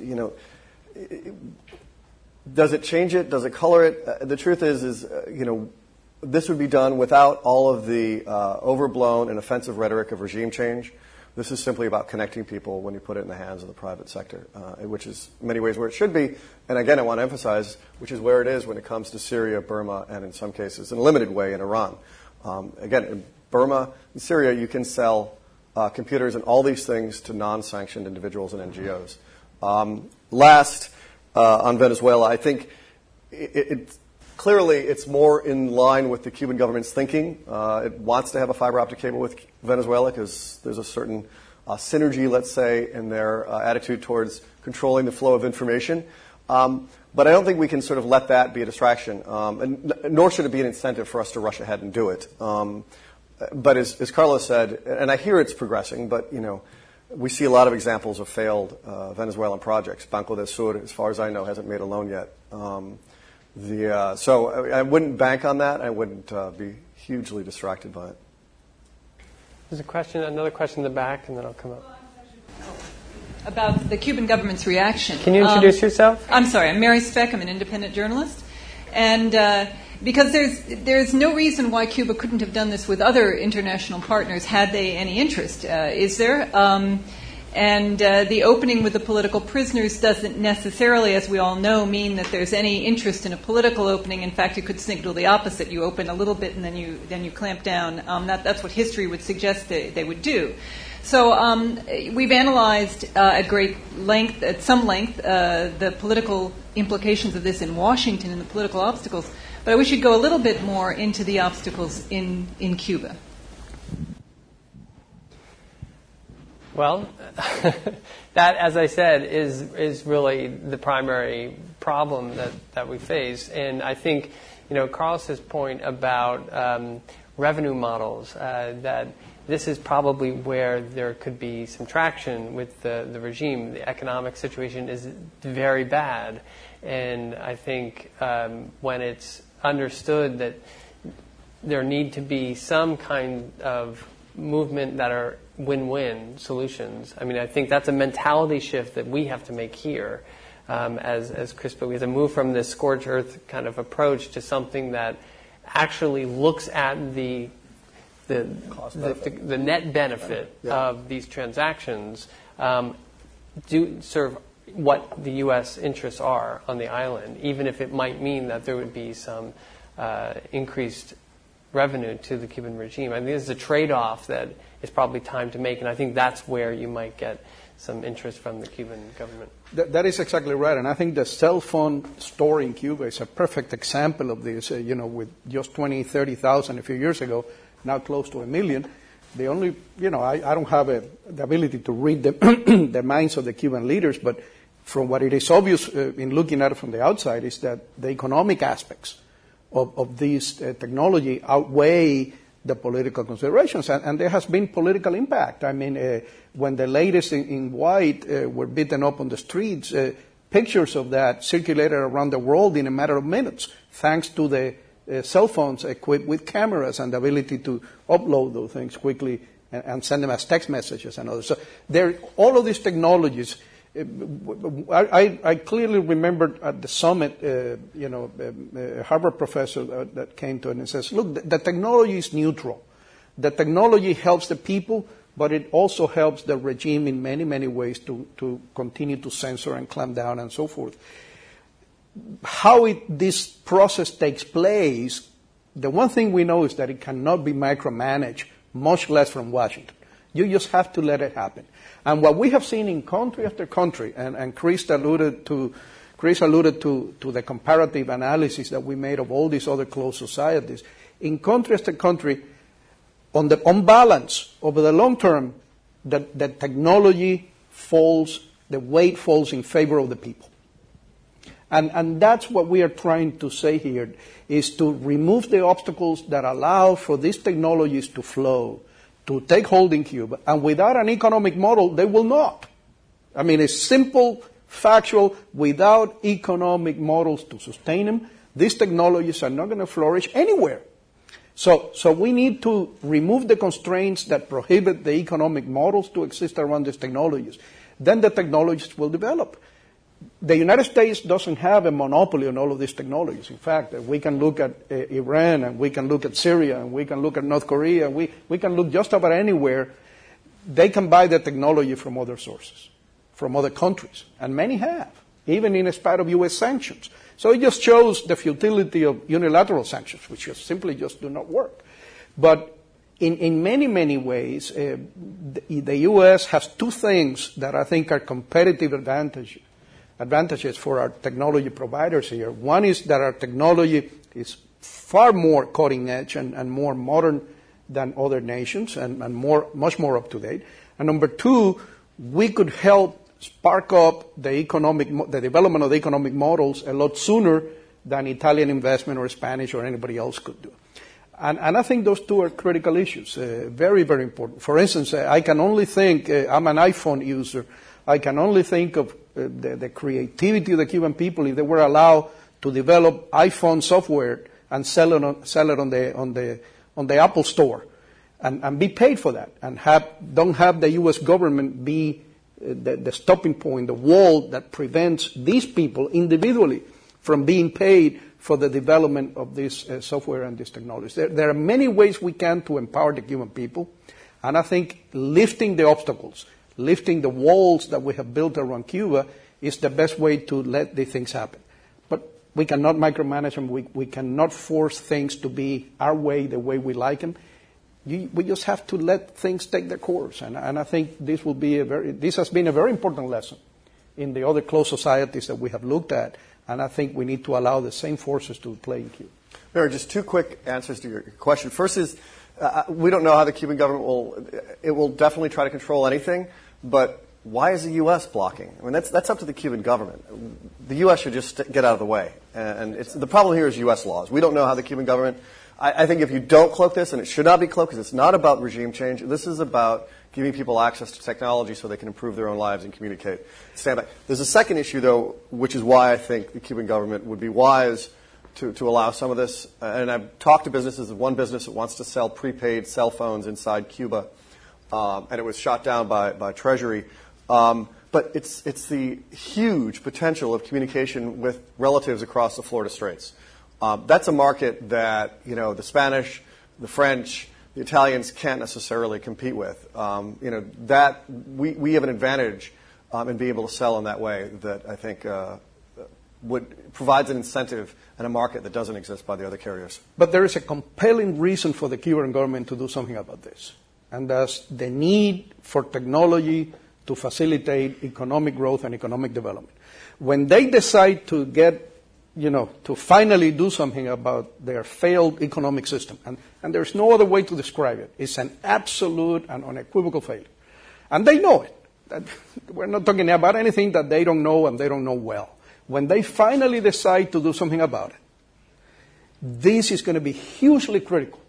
does it change it? Does it color it? The truth is this would be done without all of the overblown and offensive rhetoric of regime change. This is simply about connecting people when you put it in the hands of the private sector, which is in many ways where it should be. And again, I want to emphasize, which is where it is when it comes to Syria, Burma, and in some cases, in a limited way, in Iran. Again, in Burma and Syria, you can sell computers and all these things to non-sanctioned individuals and NGOs. Last, on Venezuela, I think clearly it's more in line with the Cuban government's thinking. It wants to have a fiber optic cable with Venezuela because there's a certain synergy, let's say, in their attitude towards controlling the flow of information. But I don't think we can sort of let that be a distraction, and nor should it be an incentive for us to rush ahead and do it. But as Carlos said, and I hear it's progressing, but we see a lot of examples of failed Venezuelan projects. Banco del Sur, as far as I know, hasn't made a loan yet. So I wouldn't bank on that. I wouldn't be hugely distracted by it. There's another question in the back, and then I'll come up. About the Cuban government's reaction. Can you introduce yourself? I'm sorry. I'm Mary Speck. I'm an independent journalist. And because there's no reason why Cuba couldn't have done this with other international partners had they any interest, is there? And the opening with the political prisoners doesn't necessarily, as we all know, mean that there's any interest in a political opening. In fact, it could signal the opposite. You open a little bit and then you clamp down. That's what history would suggest they would do. So we've analyzed at some length, the political implications of this in Washington and the political obstacles. But I wish you'd go a little bit more into the obstacles in Cuba. Well, that, as I said, is really the primary problem that we face. And I think, Carlos's point about revenue models, that this is probably where there could be some traction with the regime. The economic situation is very bad. And I think when it's understood that there need to be some kind of movement that are win-win solutions. I mean, I think that's a mentality shift that we have to make here as CRISPR. We have to move from this scorched earth kind of approach to something that actually looks at the net benefit of these transactions do serve what the U.S. interests are on the island, even if it might mean that there would be some increased revenue to the Cuban regime. I think this is a trade-off that is probably time to make, and I think that's where you might get some interest from the Cuban government. That is exactly right, and I think the cell phone store in Cuba is a perfect example of this. With just 20,000, 30,000 a few years ago, now close to 1 million. The only, I don't have the ability to read the minds of the Cuban leaders, but from what it is obvious in looking at it from the outside is that the economic aspects of this technology outweigh the political considerations, and there has been political impact. I mean, when the ladies in white were beaten up on the streets, pictures of that circulated around the world in a matter of minutes, thanks to the cell phones equipped with cameras and the ability to upload those things quickly and send them as text messages and others. So all of these technologies. I clearly remember at the summit, a Harvard professor that came to it and says, look, the technology is neutral. The technology helps the people, but it also helps the regime in many, many ways to continue to censor and clamp down and so forth. How this process takes place, the one thing we know is that it cannot be micromanaged, much less from Washington. You just have to let it happen. And what we have seen in country after country, and Chris alluded to the comparative analysis that we made of all these other closed societies, in country after country, on balance, over the long term, the technology falls, the weight falls in favor of the people. And that's what we are trying to say here, is to remove the obstacles that allow for these technologies to flow, to take hold in Cuba, and without an economic model, they will not. I mean, it's simple, factual, without economic models to sustain them, these technologies are not going to flourish anywhere. So we need to remove the constraints that prohibit the economic models to exist around these technologies. Then the technologies will develop. The United States doesn't have a monopoly on all of these technologies. In fact, we can look at Iran, and we can look at Syria, and we can look at North Korea, and we can look just about anywhere. They can buy the technology from other sources, from other countries, and many have, even in spite of U.S. sanctions. So it just shows the futility of unilateral sanctions, which simply just do not work. But in many, many ways, the U.S. has two things that I think are competitive advantages for our technology providers here. One is that our technology is far more cutting edge and more modern than other nations and much more up to date. And number two, we could help spark up the development of the economic models a lot sooner than Italian investment or Spanish or anybody else could do. And I think those two are critical issues, very, very important. For instance, I can only think, I'm an iPhone user, I can only think of the creativity of the Cuban people if they were allowed to develop iPhone software and sell it on the Apple Store and be paid for that, and don't have the U.S. government be the stopping point, the wall that prevents these people individually from being paid for the development of this software and this technology. There are many ways we can to empower the Cuban people, and I think lifting the obstacles, lifting the walls that we have built around Cuba is the best way to let these things happen. But we cannot micromanage them. We cannot force things to be our way, the way we like them. We just have to let things take their course. And I think this has been a very important lesson in the other closed societies that we have looked at. And I think we need to allow the same forces to play in Cuba. Mary, just two quick answers to your question. First is, we don't know how the Cuban government will definitely try to control anything, but why is the U.S. blocking? I mean, that's up to the Cuban government. The U.S. should just get out of the way. And the problem here is U.S. laws. We don't know how the Cuban government... I think if you don't cloak this, and it should not be cloaked because it's not about regime change, this is about giving people access to technology so they can improve their own lives and communicate. Stand back. There's a second issue, though, which is why I think the Cuban government would be wise to allow some of this. And I've talked to businesses. One business that wants to sell prepaid cell phones inside Cuba, and it was shot down by Treasury. But it's the huge potential of communication with relatives across the Florida Straits. That's a market that, the Spanish, the French, the Italians can't necessarily compete with. That we have an advantage in being able to sell in that way that I think provides an incentive and a market that doesn't exist by the other carriers. But there is a compelling reason for the Cuban government to do something about this, and that's the need for technology to facilitate economic growth and economic development. When they decide to to finally do something about their failed economic system. And there's no other way to describe it. It's an absolute and unequivocal failure. And they know it. We're not talking about anything that they don't know and they don't know well. When they finally decide to do something about it, this is going to be hugely critical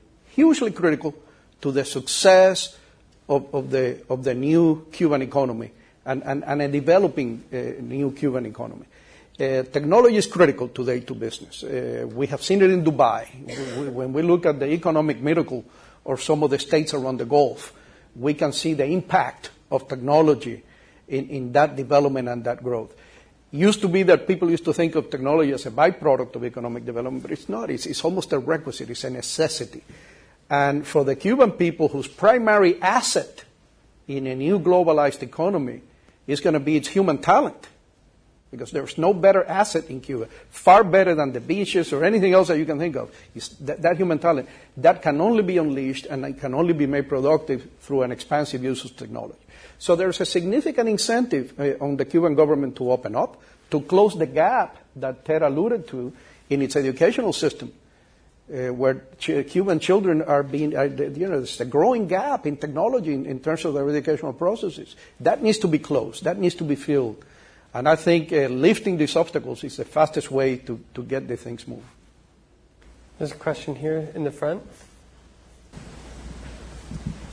to the success of the new Cuban economy and a developing new Cuban economy. Technology is critical today to business. We have seen it in Dubai. When we look at the economic miracle of some of the states around the Gulf, we can see the impact of technology in that development and that growth. It used to be that people used to think of technology as a byproduct of economic development, but it's not. It's almost a requisite. It's a necessity. And for the Cuban people whose primary asset in a new globalized economy is going to be its human talent, because there's no better asset in Cuba, far better than the beaches or anything else that you can think of. Is that human talent that can only be unleashed and it can only be made productive through an expansive use of technology. So there's a significant incentive on the Cuban government to open up, to close the gap that Ted alluded to in its educational system, where Cuban children are there's a growing gap in technology in terms of their educational processes. That needs to be closed. That needs to be filled. And I think lifting these obstacles is the fastest way to get the things moving. There's a question here in the front.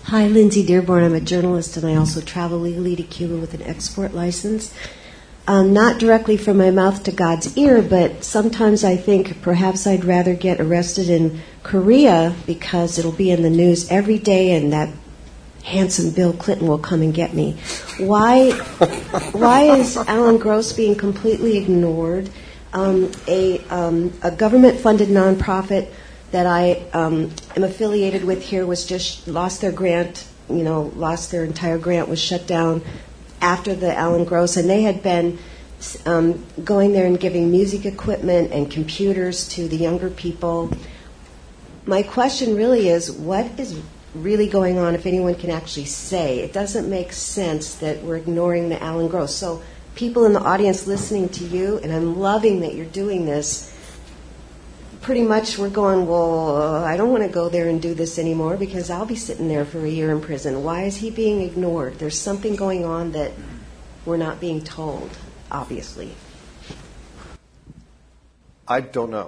Hi, Lindsay Dearborn. I'm a journalist, and I also travel legally to Cuba with an export license. Not directly from my mouth to God's ear, but sometimes I think perhaps I'd rather get arrested in Korea because it'll be in the news every day, and that handsome Bill Clinton will come and get me. Why is Alan Gross being completely ignored? A government-funded nonprofit that I am affiliated with here was just lost their grant, lost their entire grant, was shut down after the Alan Gross, and they had been going there and giving music equipment and computers to the younger people. My question really is, what is really going on, if anyone can actually say? It doesn't make sense that we're ignoring the Alan Gross. So people in the audience listening to you, and I'm loving that you're doing this, pretty much we're going, well, I don't want to go there and do this anymore because I'll be sitting there for a year in prison. Why is he being ignored? There's something going on that we're not being told, obviously. I don't know.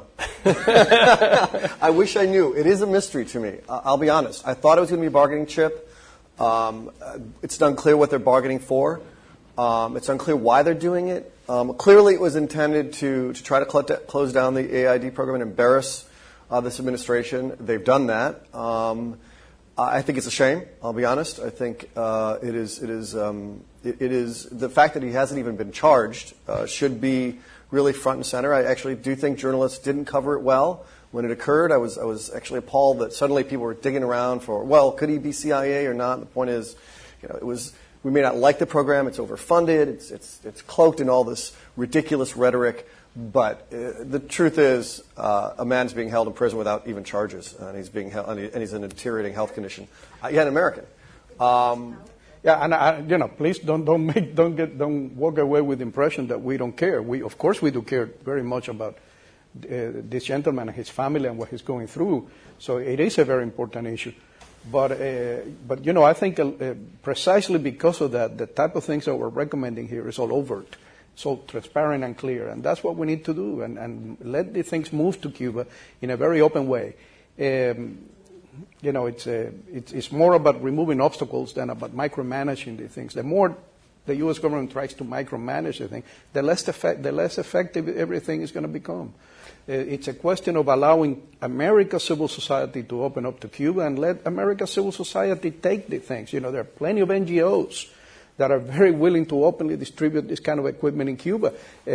I wish I knew. It is a mystery to me. I'll be honest. I thought it was going to be a bargaining chip. It's unclear what they're bargaining for. It's unclear why they're doing it. Clearly, it was intended to try to close down the AID program and embarrass this administration. They've done that. I think it's a shame. I'll be honest. I think it is the fact that he hasn't even been charged should be really front and center. I actually do think journalists didn't cover it well when it occurred. I was actually appalled that suddenly people were digging around for, well, could he be CIA or not? And the point is, it was. We may not like the program. It's overfunded. It's cloaked in all this ridiculous rhetoric. But the truth is, a man's being held in prison without even charges, and he's being held, and he's in a deteriorating health condition. Yet an American. Please don't walk away with the impression that we don't care. Of course, we do care very much about this gentleman and his family and what he's going through. So it is a very important issue. But I think precisely because of that, the type of things that we're recommending here is all overt, so transparent and clear, and that's what we need to do, and let the things move to Cuba in a very open way. It's more about removing obstacles than about micromanaging the things. The more the U.S. government tries to micromanage the thing, the less effective everything is going to become. It's a question of allowing America's civil society to open up to Cuba and let America's civil society take the things. There are plenty of NGOs that are very willing to openly distribute this kind of equipment in Cuba.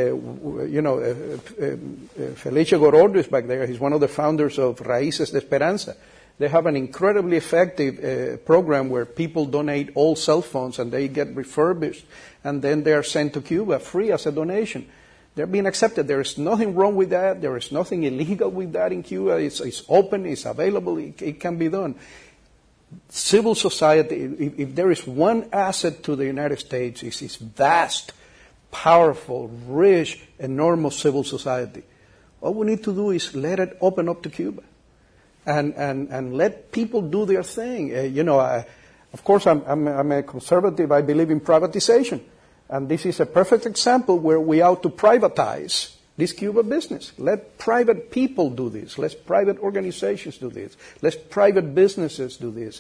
Felicio Gorordo is back there. He's one of the founders of Raíces de Esperanza. They have an incredibly effective program where people donate old cell phones and they get refurbished and then they are sent to Cuba free as a donation. They're being accepted. There is nothing wrong with that. There is nothing illegal with that in Cuba. It's open. It's available. It can be done. Civil society, if there is one asset to the United States, it's its vast, powerful, rich, enormous civil society. All we need to do is let it open up to Cuba and let people do their thing. Of course, I'm a conservative. I believe in privatization. And this is a perfect example where we ought to privatize this Cuba business. Let private people do this. Let private organizations do this. Let private businesses do this.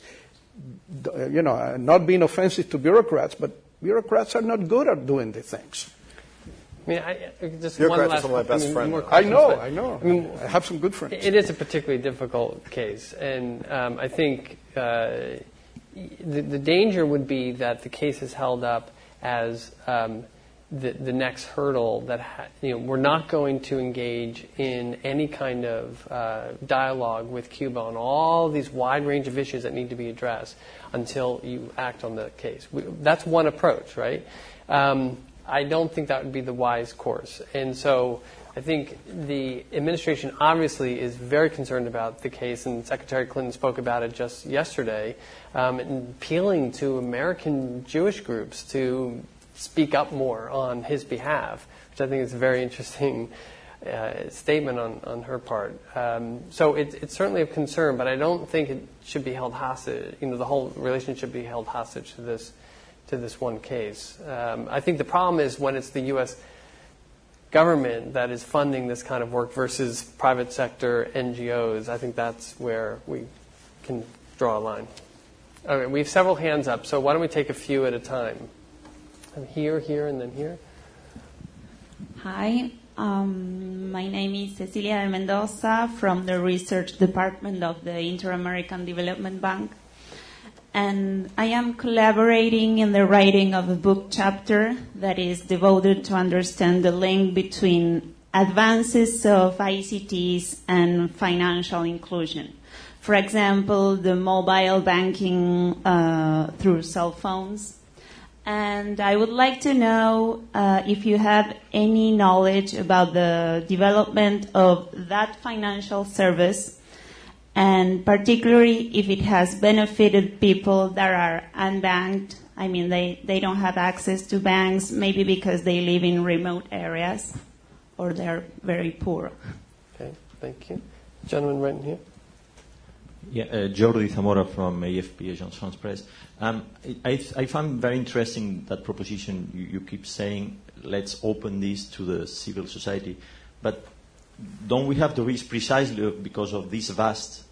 Not being offensive to bureaucrats, but bureaucrats are not good at doing the things. Just one last. Are some of my best friends. I know. I have some good friends. It is a particularly difficult case, and I think the danger would be that the case is held up as the next hurdle that we're not going to engage in any kind of dialogue with Cuba on all these wide range of issues that need to be addressed until you act on the case. That's one approach, right? I don't think that would be the wise course. And so I think the administration obviously is very concerned about the case, and Secretary Clinton spoke about it just yesterday, appealing to American Jewish groups to speak up more on his behalf, which I think is a very interesting statement on her part. So it's certainly of concern, but I don't think it should be held hostage. The whole relationship should be held hostage to this one case. I think the problem is when it's the U.S. government that is funding this kind of work versus private sector NGOs. I think that's where we can draw a line. Okay, we have several hands up, so why don't we take a few at a time? Here, and then here. Hi, my name is Cecilia de Mendoza from the Research Department of the Inter-American Development Bank. And I am collaborating in the writing of a book chapter that is devoted to understand the link between advances of ICTs and financial inclusion. For example, the mobile banking through cell phones. And I would like to know if you have any knowledge about the development of that financial service, and particularly if it has benefited people that are unbanked. I mean, they don't have access to banks, maybe because they live in remote areas or they're very poor. Okay, thank you. Gentleman right in here. Yeah, Jordi Zamora from AFP, Agence France Presse. I find very interesting that proposition. You keep saying, let's open this to the civil society. But don't we have the risk precisely because of this vast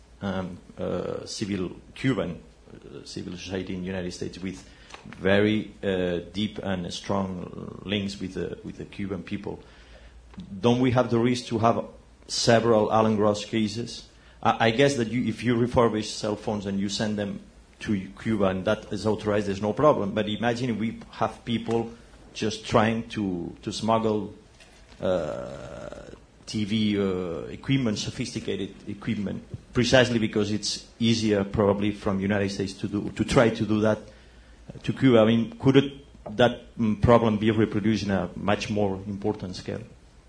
Cuban civil society in the United States with very deep and strong links with the Cuban people? Don't we have the risk to have several Alan Gross cases? I guess that if you refurbish cell phones and you send them to Cuba and that is authorized, there's no problem. But imagine if we have people just trying to smuggle TV equipment, sophisticated equipment, precisely because it's easier probably from the United States to try to do that to Cuba. I mean, could that problem be reproduced in a much more important scale?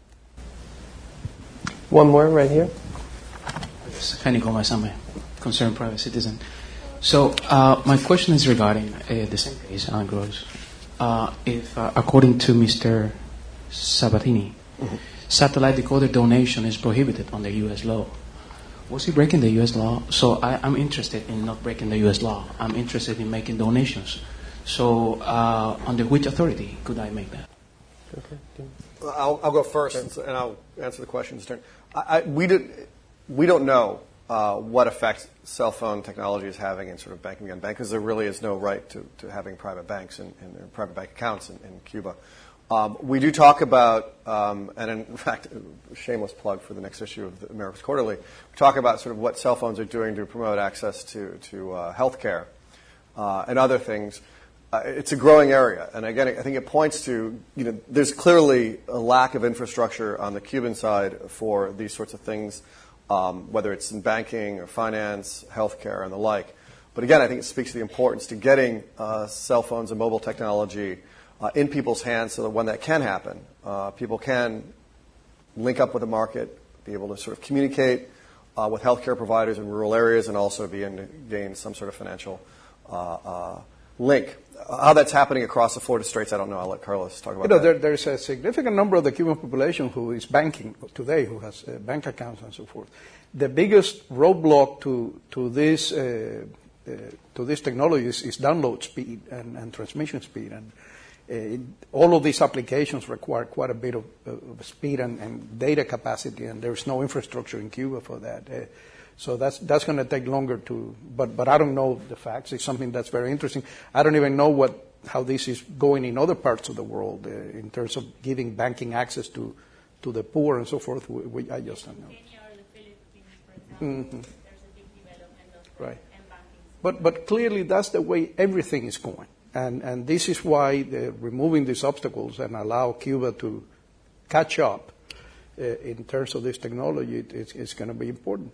One more right here. Fanny Gomez, I'm a concerned private citizen. So my question is regarding the same case, Alan Gross. If, according to Mr. Sabatini, satellite decoder donation is prohibited under U.S. law, was he breaking the U.S. law? So I'm interested in not breaking the U.S. law. I'm interested in making donations. So under which authority could I make that? Okay. I'll go first, and I'll answer the question's turn. We don't know what effect cell phone technology is having in sort of banking on bank, because there really is no right to having private banks and private bank accounts in Cuba. We do talk about, and in fact, a shameless plug for the next issue of the Americas Quarterly, we talk about sort of what cell phones are doing to promote access to health care and other things. It's a growing area, and again, I think it points to, there's clearly a lack of infrastructure on the Cuban side for these sorts of things, whether it's in banking or finance, healthcare, and the like. But again, I think it speaks to the importance to getting cell phones and mobile technology in people's hands so that when that can happen, people can link up with the market, be able to sort of communicate with healthcare providers in rural areas, and also gain some sort of financial link. How that's happening across the Florida Straits, I don't know. I'll let Carlos talk about that. There's a significant number of the Cuban population who is banking today, who has bank accounts and so forth. The biggest roadblock to this technology is download speed and transmission speed. And all of these applications require quite a bit of speed and data capacity, and there's no infrastructure in Cuba for that. So that's going to take longer but I don't know the facts. It's something that's very interesting. I don't even know how this is going in other parts of the world in terms of giving banking access to the poor and so forth. I just don't know. Kenya or the Philippines, for example, there's a big development of right. banking. But clearly that's the way everything is going. And this is why removing these obstacles and allow Cuba to catch up in terms of this technology is going to be important.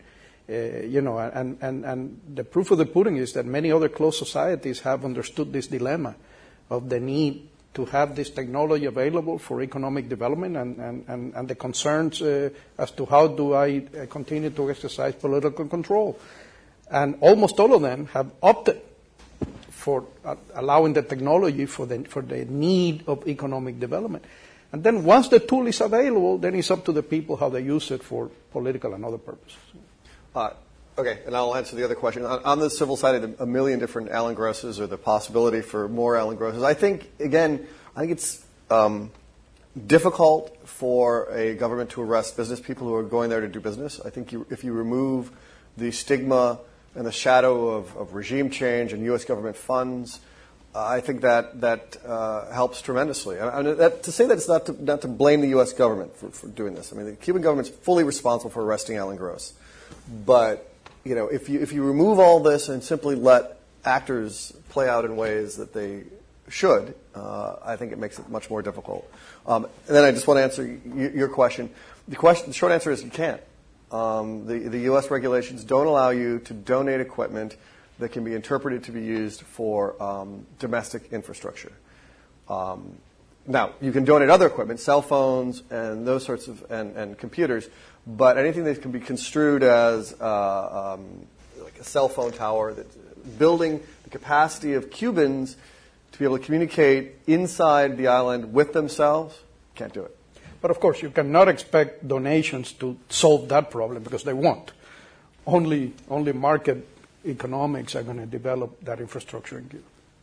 And the proof of the pudding is that many other closed societies have understood this dilemma of the need to have this technology available for economic development and the concerns as to how do I continue to exercise political control. And almost all of them have opted for allowing the technology for the need of economic development. And then once the tool is available, then it's up to the people how they use it for political and other purposes. Okay, and I'll answer the other question. On the civil side, a million different Alan Grosses or the possibility for more Alan Grosses. I think it's difficult for a government to arrest business people who are going there to do business. I think if you remove the stigma in the shadow of regime change and U.S. government funds, I think that helps tremendously. To say that it's not to blame the U.S. government for doing this. I mean, the Cuban government's fully responsible for arresting Alan Gross. But if you remove all this and simply let actors play out in ways that they should, I think it makes it much more difficult. And then I just want to answer your question. The short answer is you can't. The U.S. regulations don't allow you to donate equipment that can be interpreted to be used for domestic infrastructure. Now, you can donate other equipment, cell phones and those sorts of, and computers, but anything that can be construed as like a cell phone tower, that's building the capacity of Cubans to be able to communicate inside the island with themselves, can't do it. But of course, you cannot expect donations to solve that problem because they won't. Only market economics are going to develop that infrastructure in Cuba.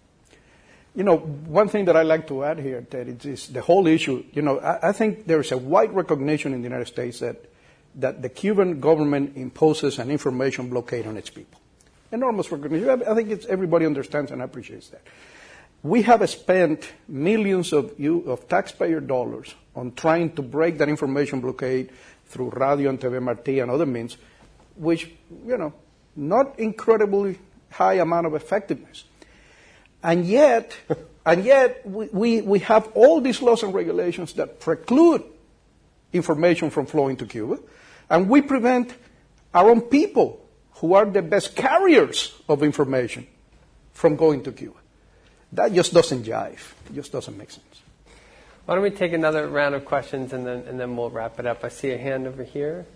One thing that I like to add here, Ted, is the whole issue. I think there is a wide recognition in the United States that the Cuban government imposes an information blockade on its people. Enormous recognition. I think everybody understands and appreciates that. We have spent millions of taxpayer dollars on trying to break that information blockade through Radio and TV Martí and other means, which, not incredibly high amount of effectiveness. And yet we have all these laws and regulations that preclude information from flowing to Cuba, and we prevent our own people, who are the best carriers of information, from going to Cuba. That just doesn't jive. It just doesn't make sense. Why don't we take another round of questions and then we'll wrap it up. I see a hand over here.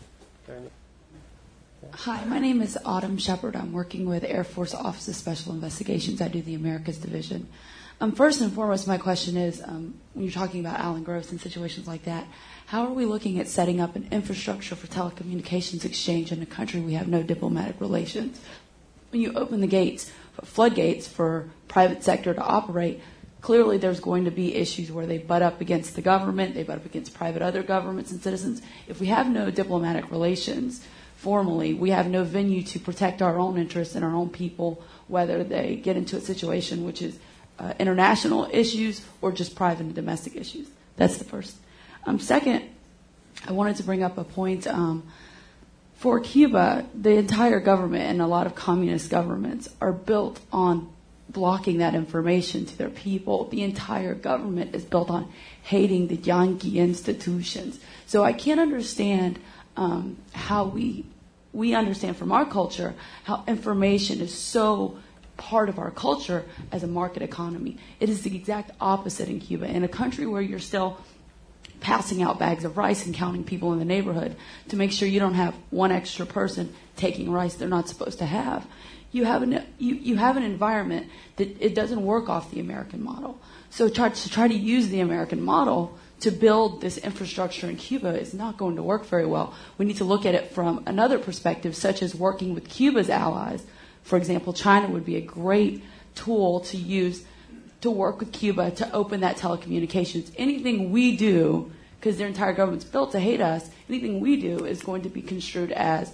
Hi, my name is Autumn Shepard. I'm working with Air Force Office of Special Investigations. I do the Americas Division. First and foremost, my question is, when you're talking about Alan Gross and situations like that, how are we looking at setting up an infrastructure for telecommunications exchange in a country we have no diplomatic relations? When you open the gates, floodgates for private sector to operate, clearly there's going to be issues where they butt up against the government, they butt up against private other governments and citizens. If we have no diplomatic relations formally, we have no venue to protect our own interests and our own people, whether they get into a situation which is international issues or just private and domestic issues. That's the first. Second, I wanted to bring up a point. For Cuba, the entire government and a lot of communist governments are built on blocking that information to their people. The entire government is built on hating the Yankee institutions. So I can't understand how we understand from our culture how information is so part of our culture as a market economy. It is the exact opposite in Cuba. In a country where you're still passing out bags of rice and counting people in the neighborhood to make sure you don't have one extra person taking rice they're not supposed to have, you have an environment that it doesn't work off the American model. So to try to use the American model to build this infrastructure in Cuba is not going to work very well. We need to look at it from another perspective, such as working with Cuba's allies. For example, China would be a great tool to use to work with Cuba to open that telecommunications. Anything we do, because their entire government's built to hate us, anything we do is going to be construed as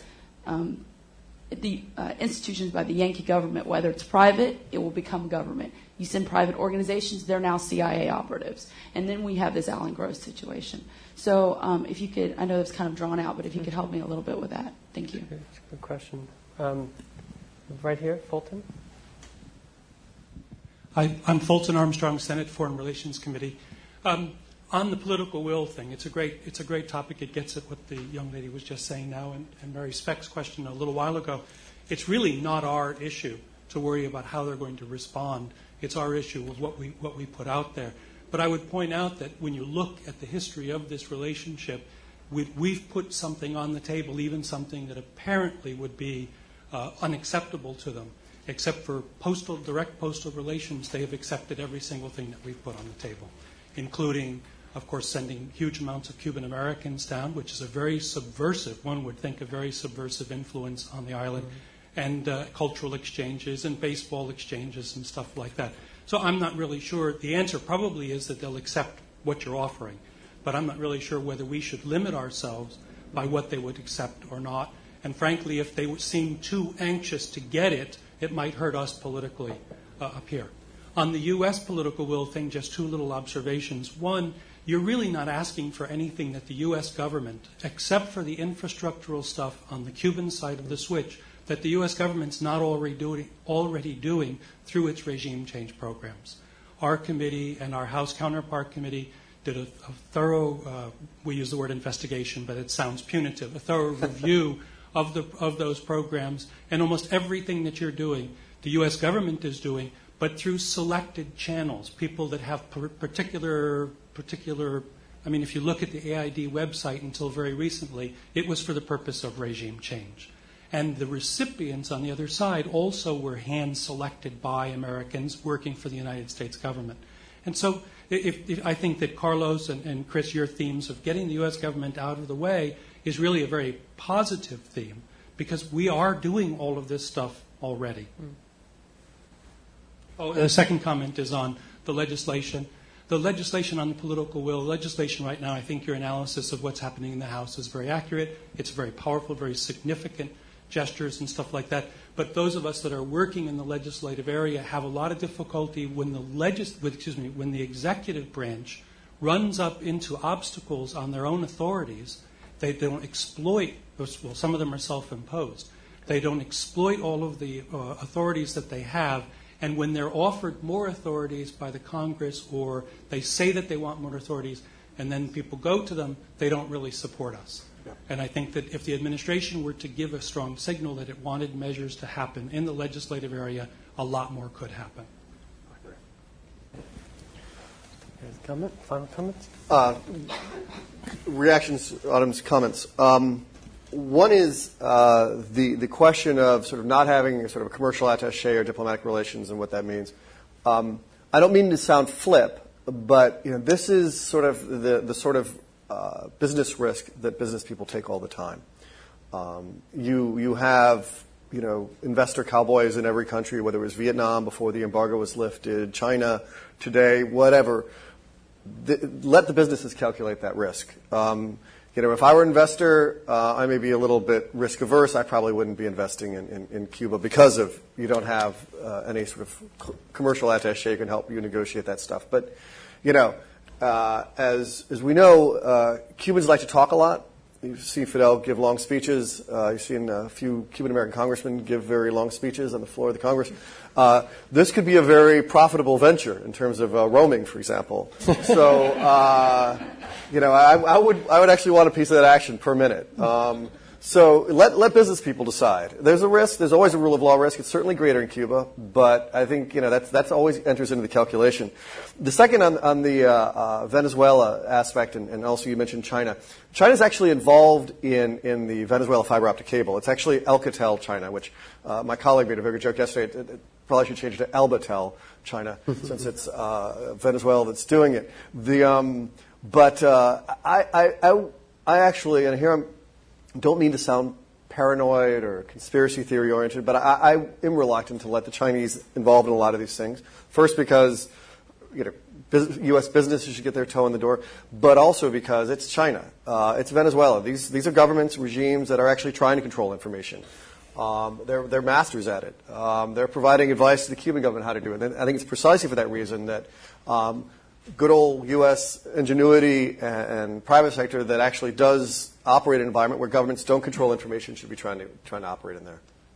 the institutions by the Yankee government. Whether it's private, it will become government. You send private organizations, they're now CIA operatives. And then we have this Alan Gross situation. So if you could, I know it's kind of drawn out, but if you could help me a little bit with that. Thank you. That's a good question. Right here, Fulton. Hi, I'm Fulton Armstrong, Senate Foreign Relations Committee. On the political will thing, it's a great topic. It gets at what the young lady was just saying now and Mary Speck's question a little while ago. It's really not our issue to worry about how they're going to respond. It's our issue with what we put out there. But I would point out that when you look at the history of this relationship, we've put something on the table, even something that apparently would be unacceptable to them. Except for direct postal relations, they have accepted every single thing that we've put on the table, including, of course, sending huge amounts of Cuban Americans down, which is a very subversive, one would think, a very subversive influence on the island, and cultural exchanges and baseball exchanges and stuff like that. So I'm not really sure. The answer probably is that they'll accept what you're offering, but I'm not really sure whether we should limit ourselves by what they would accept or not. And frankly, if they seem too anxious to get it, it might hurt us politically up here. On the U.S. political will thing, just two little observations. One, you're really not asking for anything that the U.S. government, except for the infrastructural stuff on the Cuban side of the switch, that the U.S. government's not already doing through its regime change programs. Our committee and our House counterpart committee did a thorough, we use the word investigation, but it sounds punitive, a thorough review of those programs, and almost everything that you're doing, the U.S. government is doing, but through selected channels, people that have particular, I mean, if you look at the AID website until very recently, it was for the purpose of regime change. And the recipients on the other side also were hand-selected by Americans working for the United States government. And so if I think that Carlos and Chris, your themes of getting the U.S. government out of the way is really a very positive theme, because we are doing all of this stuff already. Oh, the second comment is on the legislation. The legislation on the political will, legislation right now, I think your analysis of what's happening in the House is very accurate. It's very powerful, very significant gestures and stuff like that. But those of us that are working in the legislative area have a lot of difficulty when the executive branch runs up into obstacles on their own authorities. They don't exploit, well, some of them are self-imposed. They don't exploit all of the authorities that they have. And when they're offered more authorities by the Congress, or they say that they want more authorities, and then people go to them, they don't really support us. Yeah. And I think that if the administration were to give a strong signal that it wanted measures to happen in the legislative area, a lot more could happen. Final comments? Reactions to Autumn's comments. One is the question of sort of not having sort of a commercial attaché or diplomatic relations and what that means. I don't mean to sound flip, but this is sort of the sort of business risk that business people take all the time. You have investor cowboys in every country, whether it was Vietnam before the embargo was lifted, China today, whatever. Let the businesses calculate that risk. If I were an investor, I may be a little bit risk averse. I probably wouldn't be investing in Cuba because of you don't have any sort of commercial attaché who can help you negotiate that stuff. But as we know, Cubans like to talk a lot. You've seen Fidel give long speeches. You've seen a few Cuban-American congressmen give very long speeches on the floor of the Congress. This could be a very profitable venture in terms of roaming, for example. So, I would actually want a piece of that action per minute. So let business people decide. There's a risk. There's always a rule of law risk. It's certainly greater in Cuba, but I think that's always enters into the calculation. The second on the Venezuela aspect, and also you mentioned China. China's actually involved in the Venezuela fiber optic cable. It's actually Alcatel China, which my colleague made a very good joke yesterday. It probably should change it to Albatel China, since it's Venezuela that's doing it. But I actually, and here don't mean to sound paranoid or conspiracy theory oriented, but I am reluctant to let the Chinese involved in a lot of these things. First, because U.S. businesses should get their toe in the door, but also because it's China, it's Venezuela. These are governments, regimes that are actually trying to control information. They're masters at it. They're providing advice to the Cuban government how to do it. And I think it's precisely for that reason that good old U.S. ingenuity and private sector that actually does operate in an environment where governments don't control information should be trying to operate in there.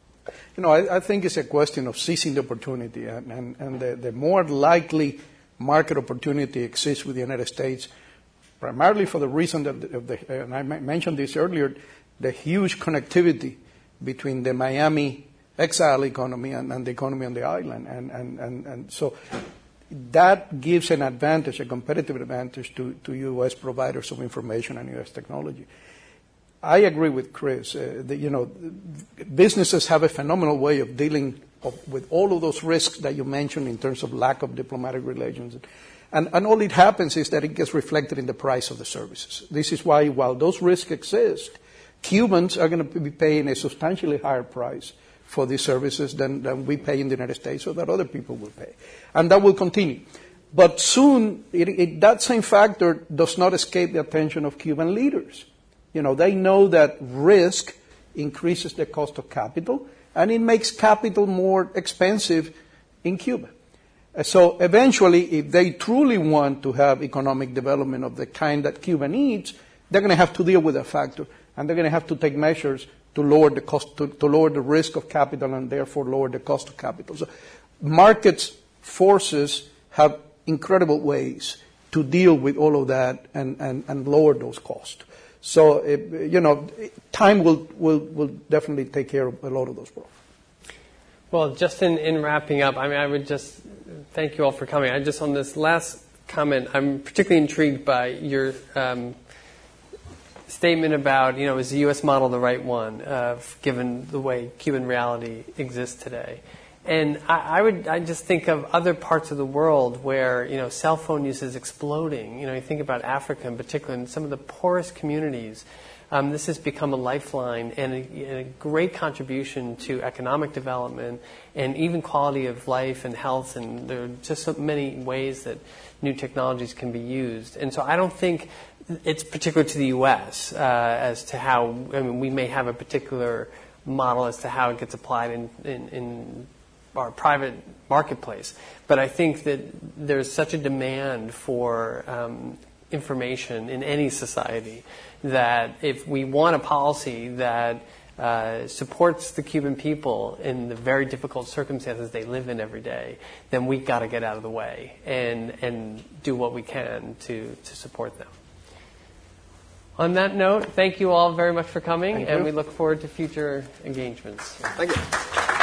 I think it's a question of seizing the opportunity, and the more likely market opportunity exists with the United States, primarily for the reason that, and I mentioned this earlier, the huge connectivity between the Miami exile economy and the economy on the island, and so that gives an advantage, a competitive advantage to U.S. providers of information and U.S. technology. I agree with Chris. Businesses have a phenomenal way of dealing with all of those risks that you mentioned in terms of lack of diplomatic relations. And all it happens is that it gets reflected in the price of the services. This is why, while those risks exist, Cubans are going to be paying a substantially higher price for these services than we pay in the United States or that other people will pay. And that will continue. But soon, that same factor does not escape the attention of Cuban leaders. They know that risk increases the cost of capital, and it makes capital more expensive in Cuba. So eventually, if they truly want to have economic development of the kind that Cuba needs, they're going to have to deal with that factor, and they're going to have to take measures to lower the cost, to lower the risk of capital, and therefore lower the cost of capital. So markets forces have incredible ways to deal with all of that and lower those costs. So time will definitely take care of a lot of those problems. Well, just in wrapping up, I would just thank you all for coming. On this last comment, I'm particularly intrigued by your statement about, is the U.S. model the right one, given the way Cuban reality exists today? And I just think of other parts of the world where, cell phone use is exploding. You think about Africa in particular, and some of the poorest communities. This has become a lifeline and a great contribution to economic development and even quality of life and health. And there are just so many ways that new technologies can be used. And so I don't think it's particular to the U.S. As to how, we may have a particular model as to how it gets applied in our private marketplace. But I think that there's such a demand for information in any society that if we want a policy that supports the Cuban people in the very difficult circumstances they live in every day, then we've got to get out of the way and do what we can to support them. On that note, thank you all very much for coming, and we look forward to future engagements. Thank you.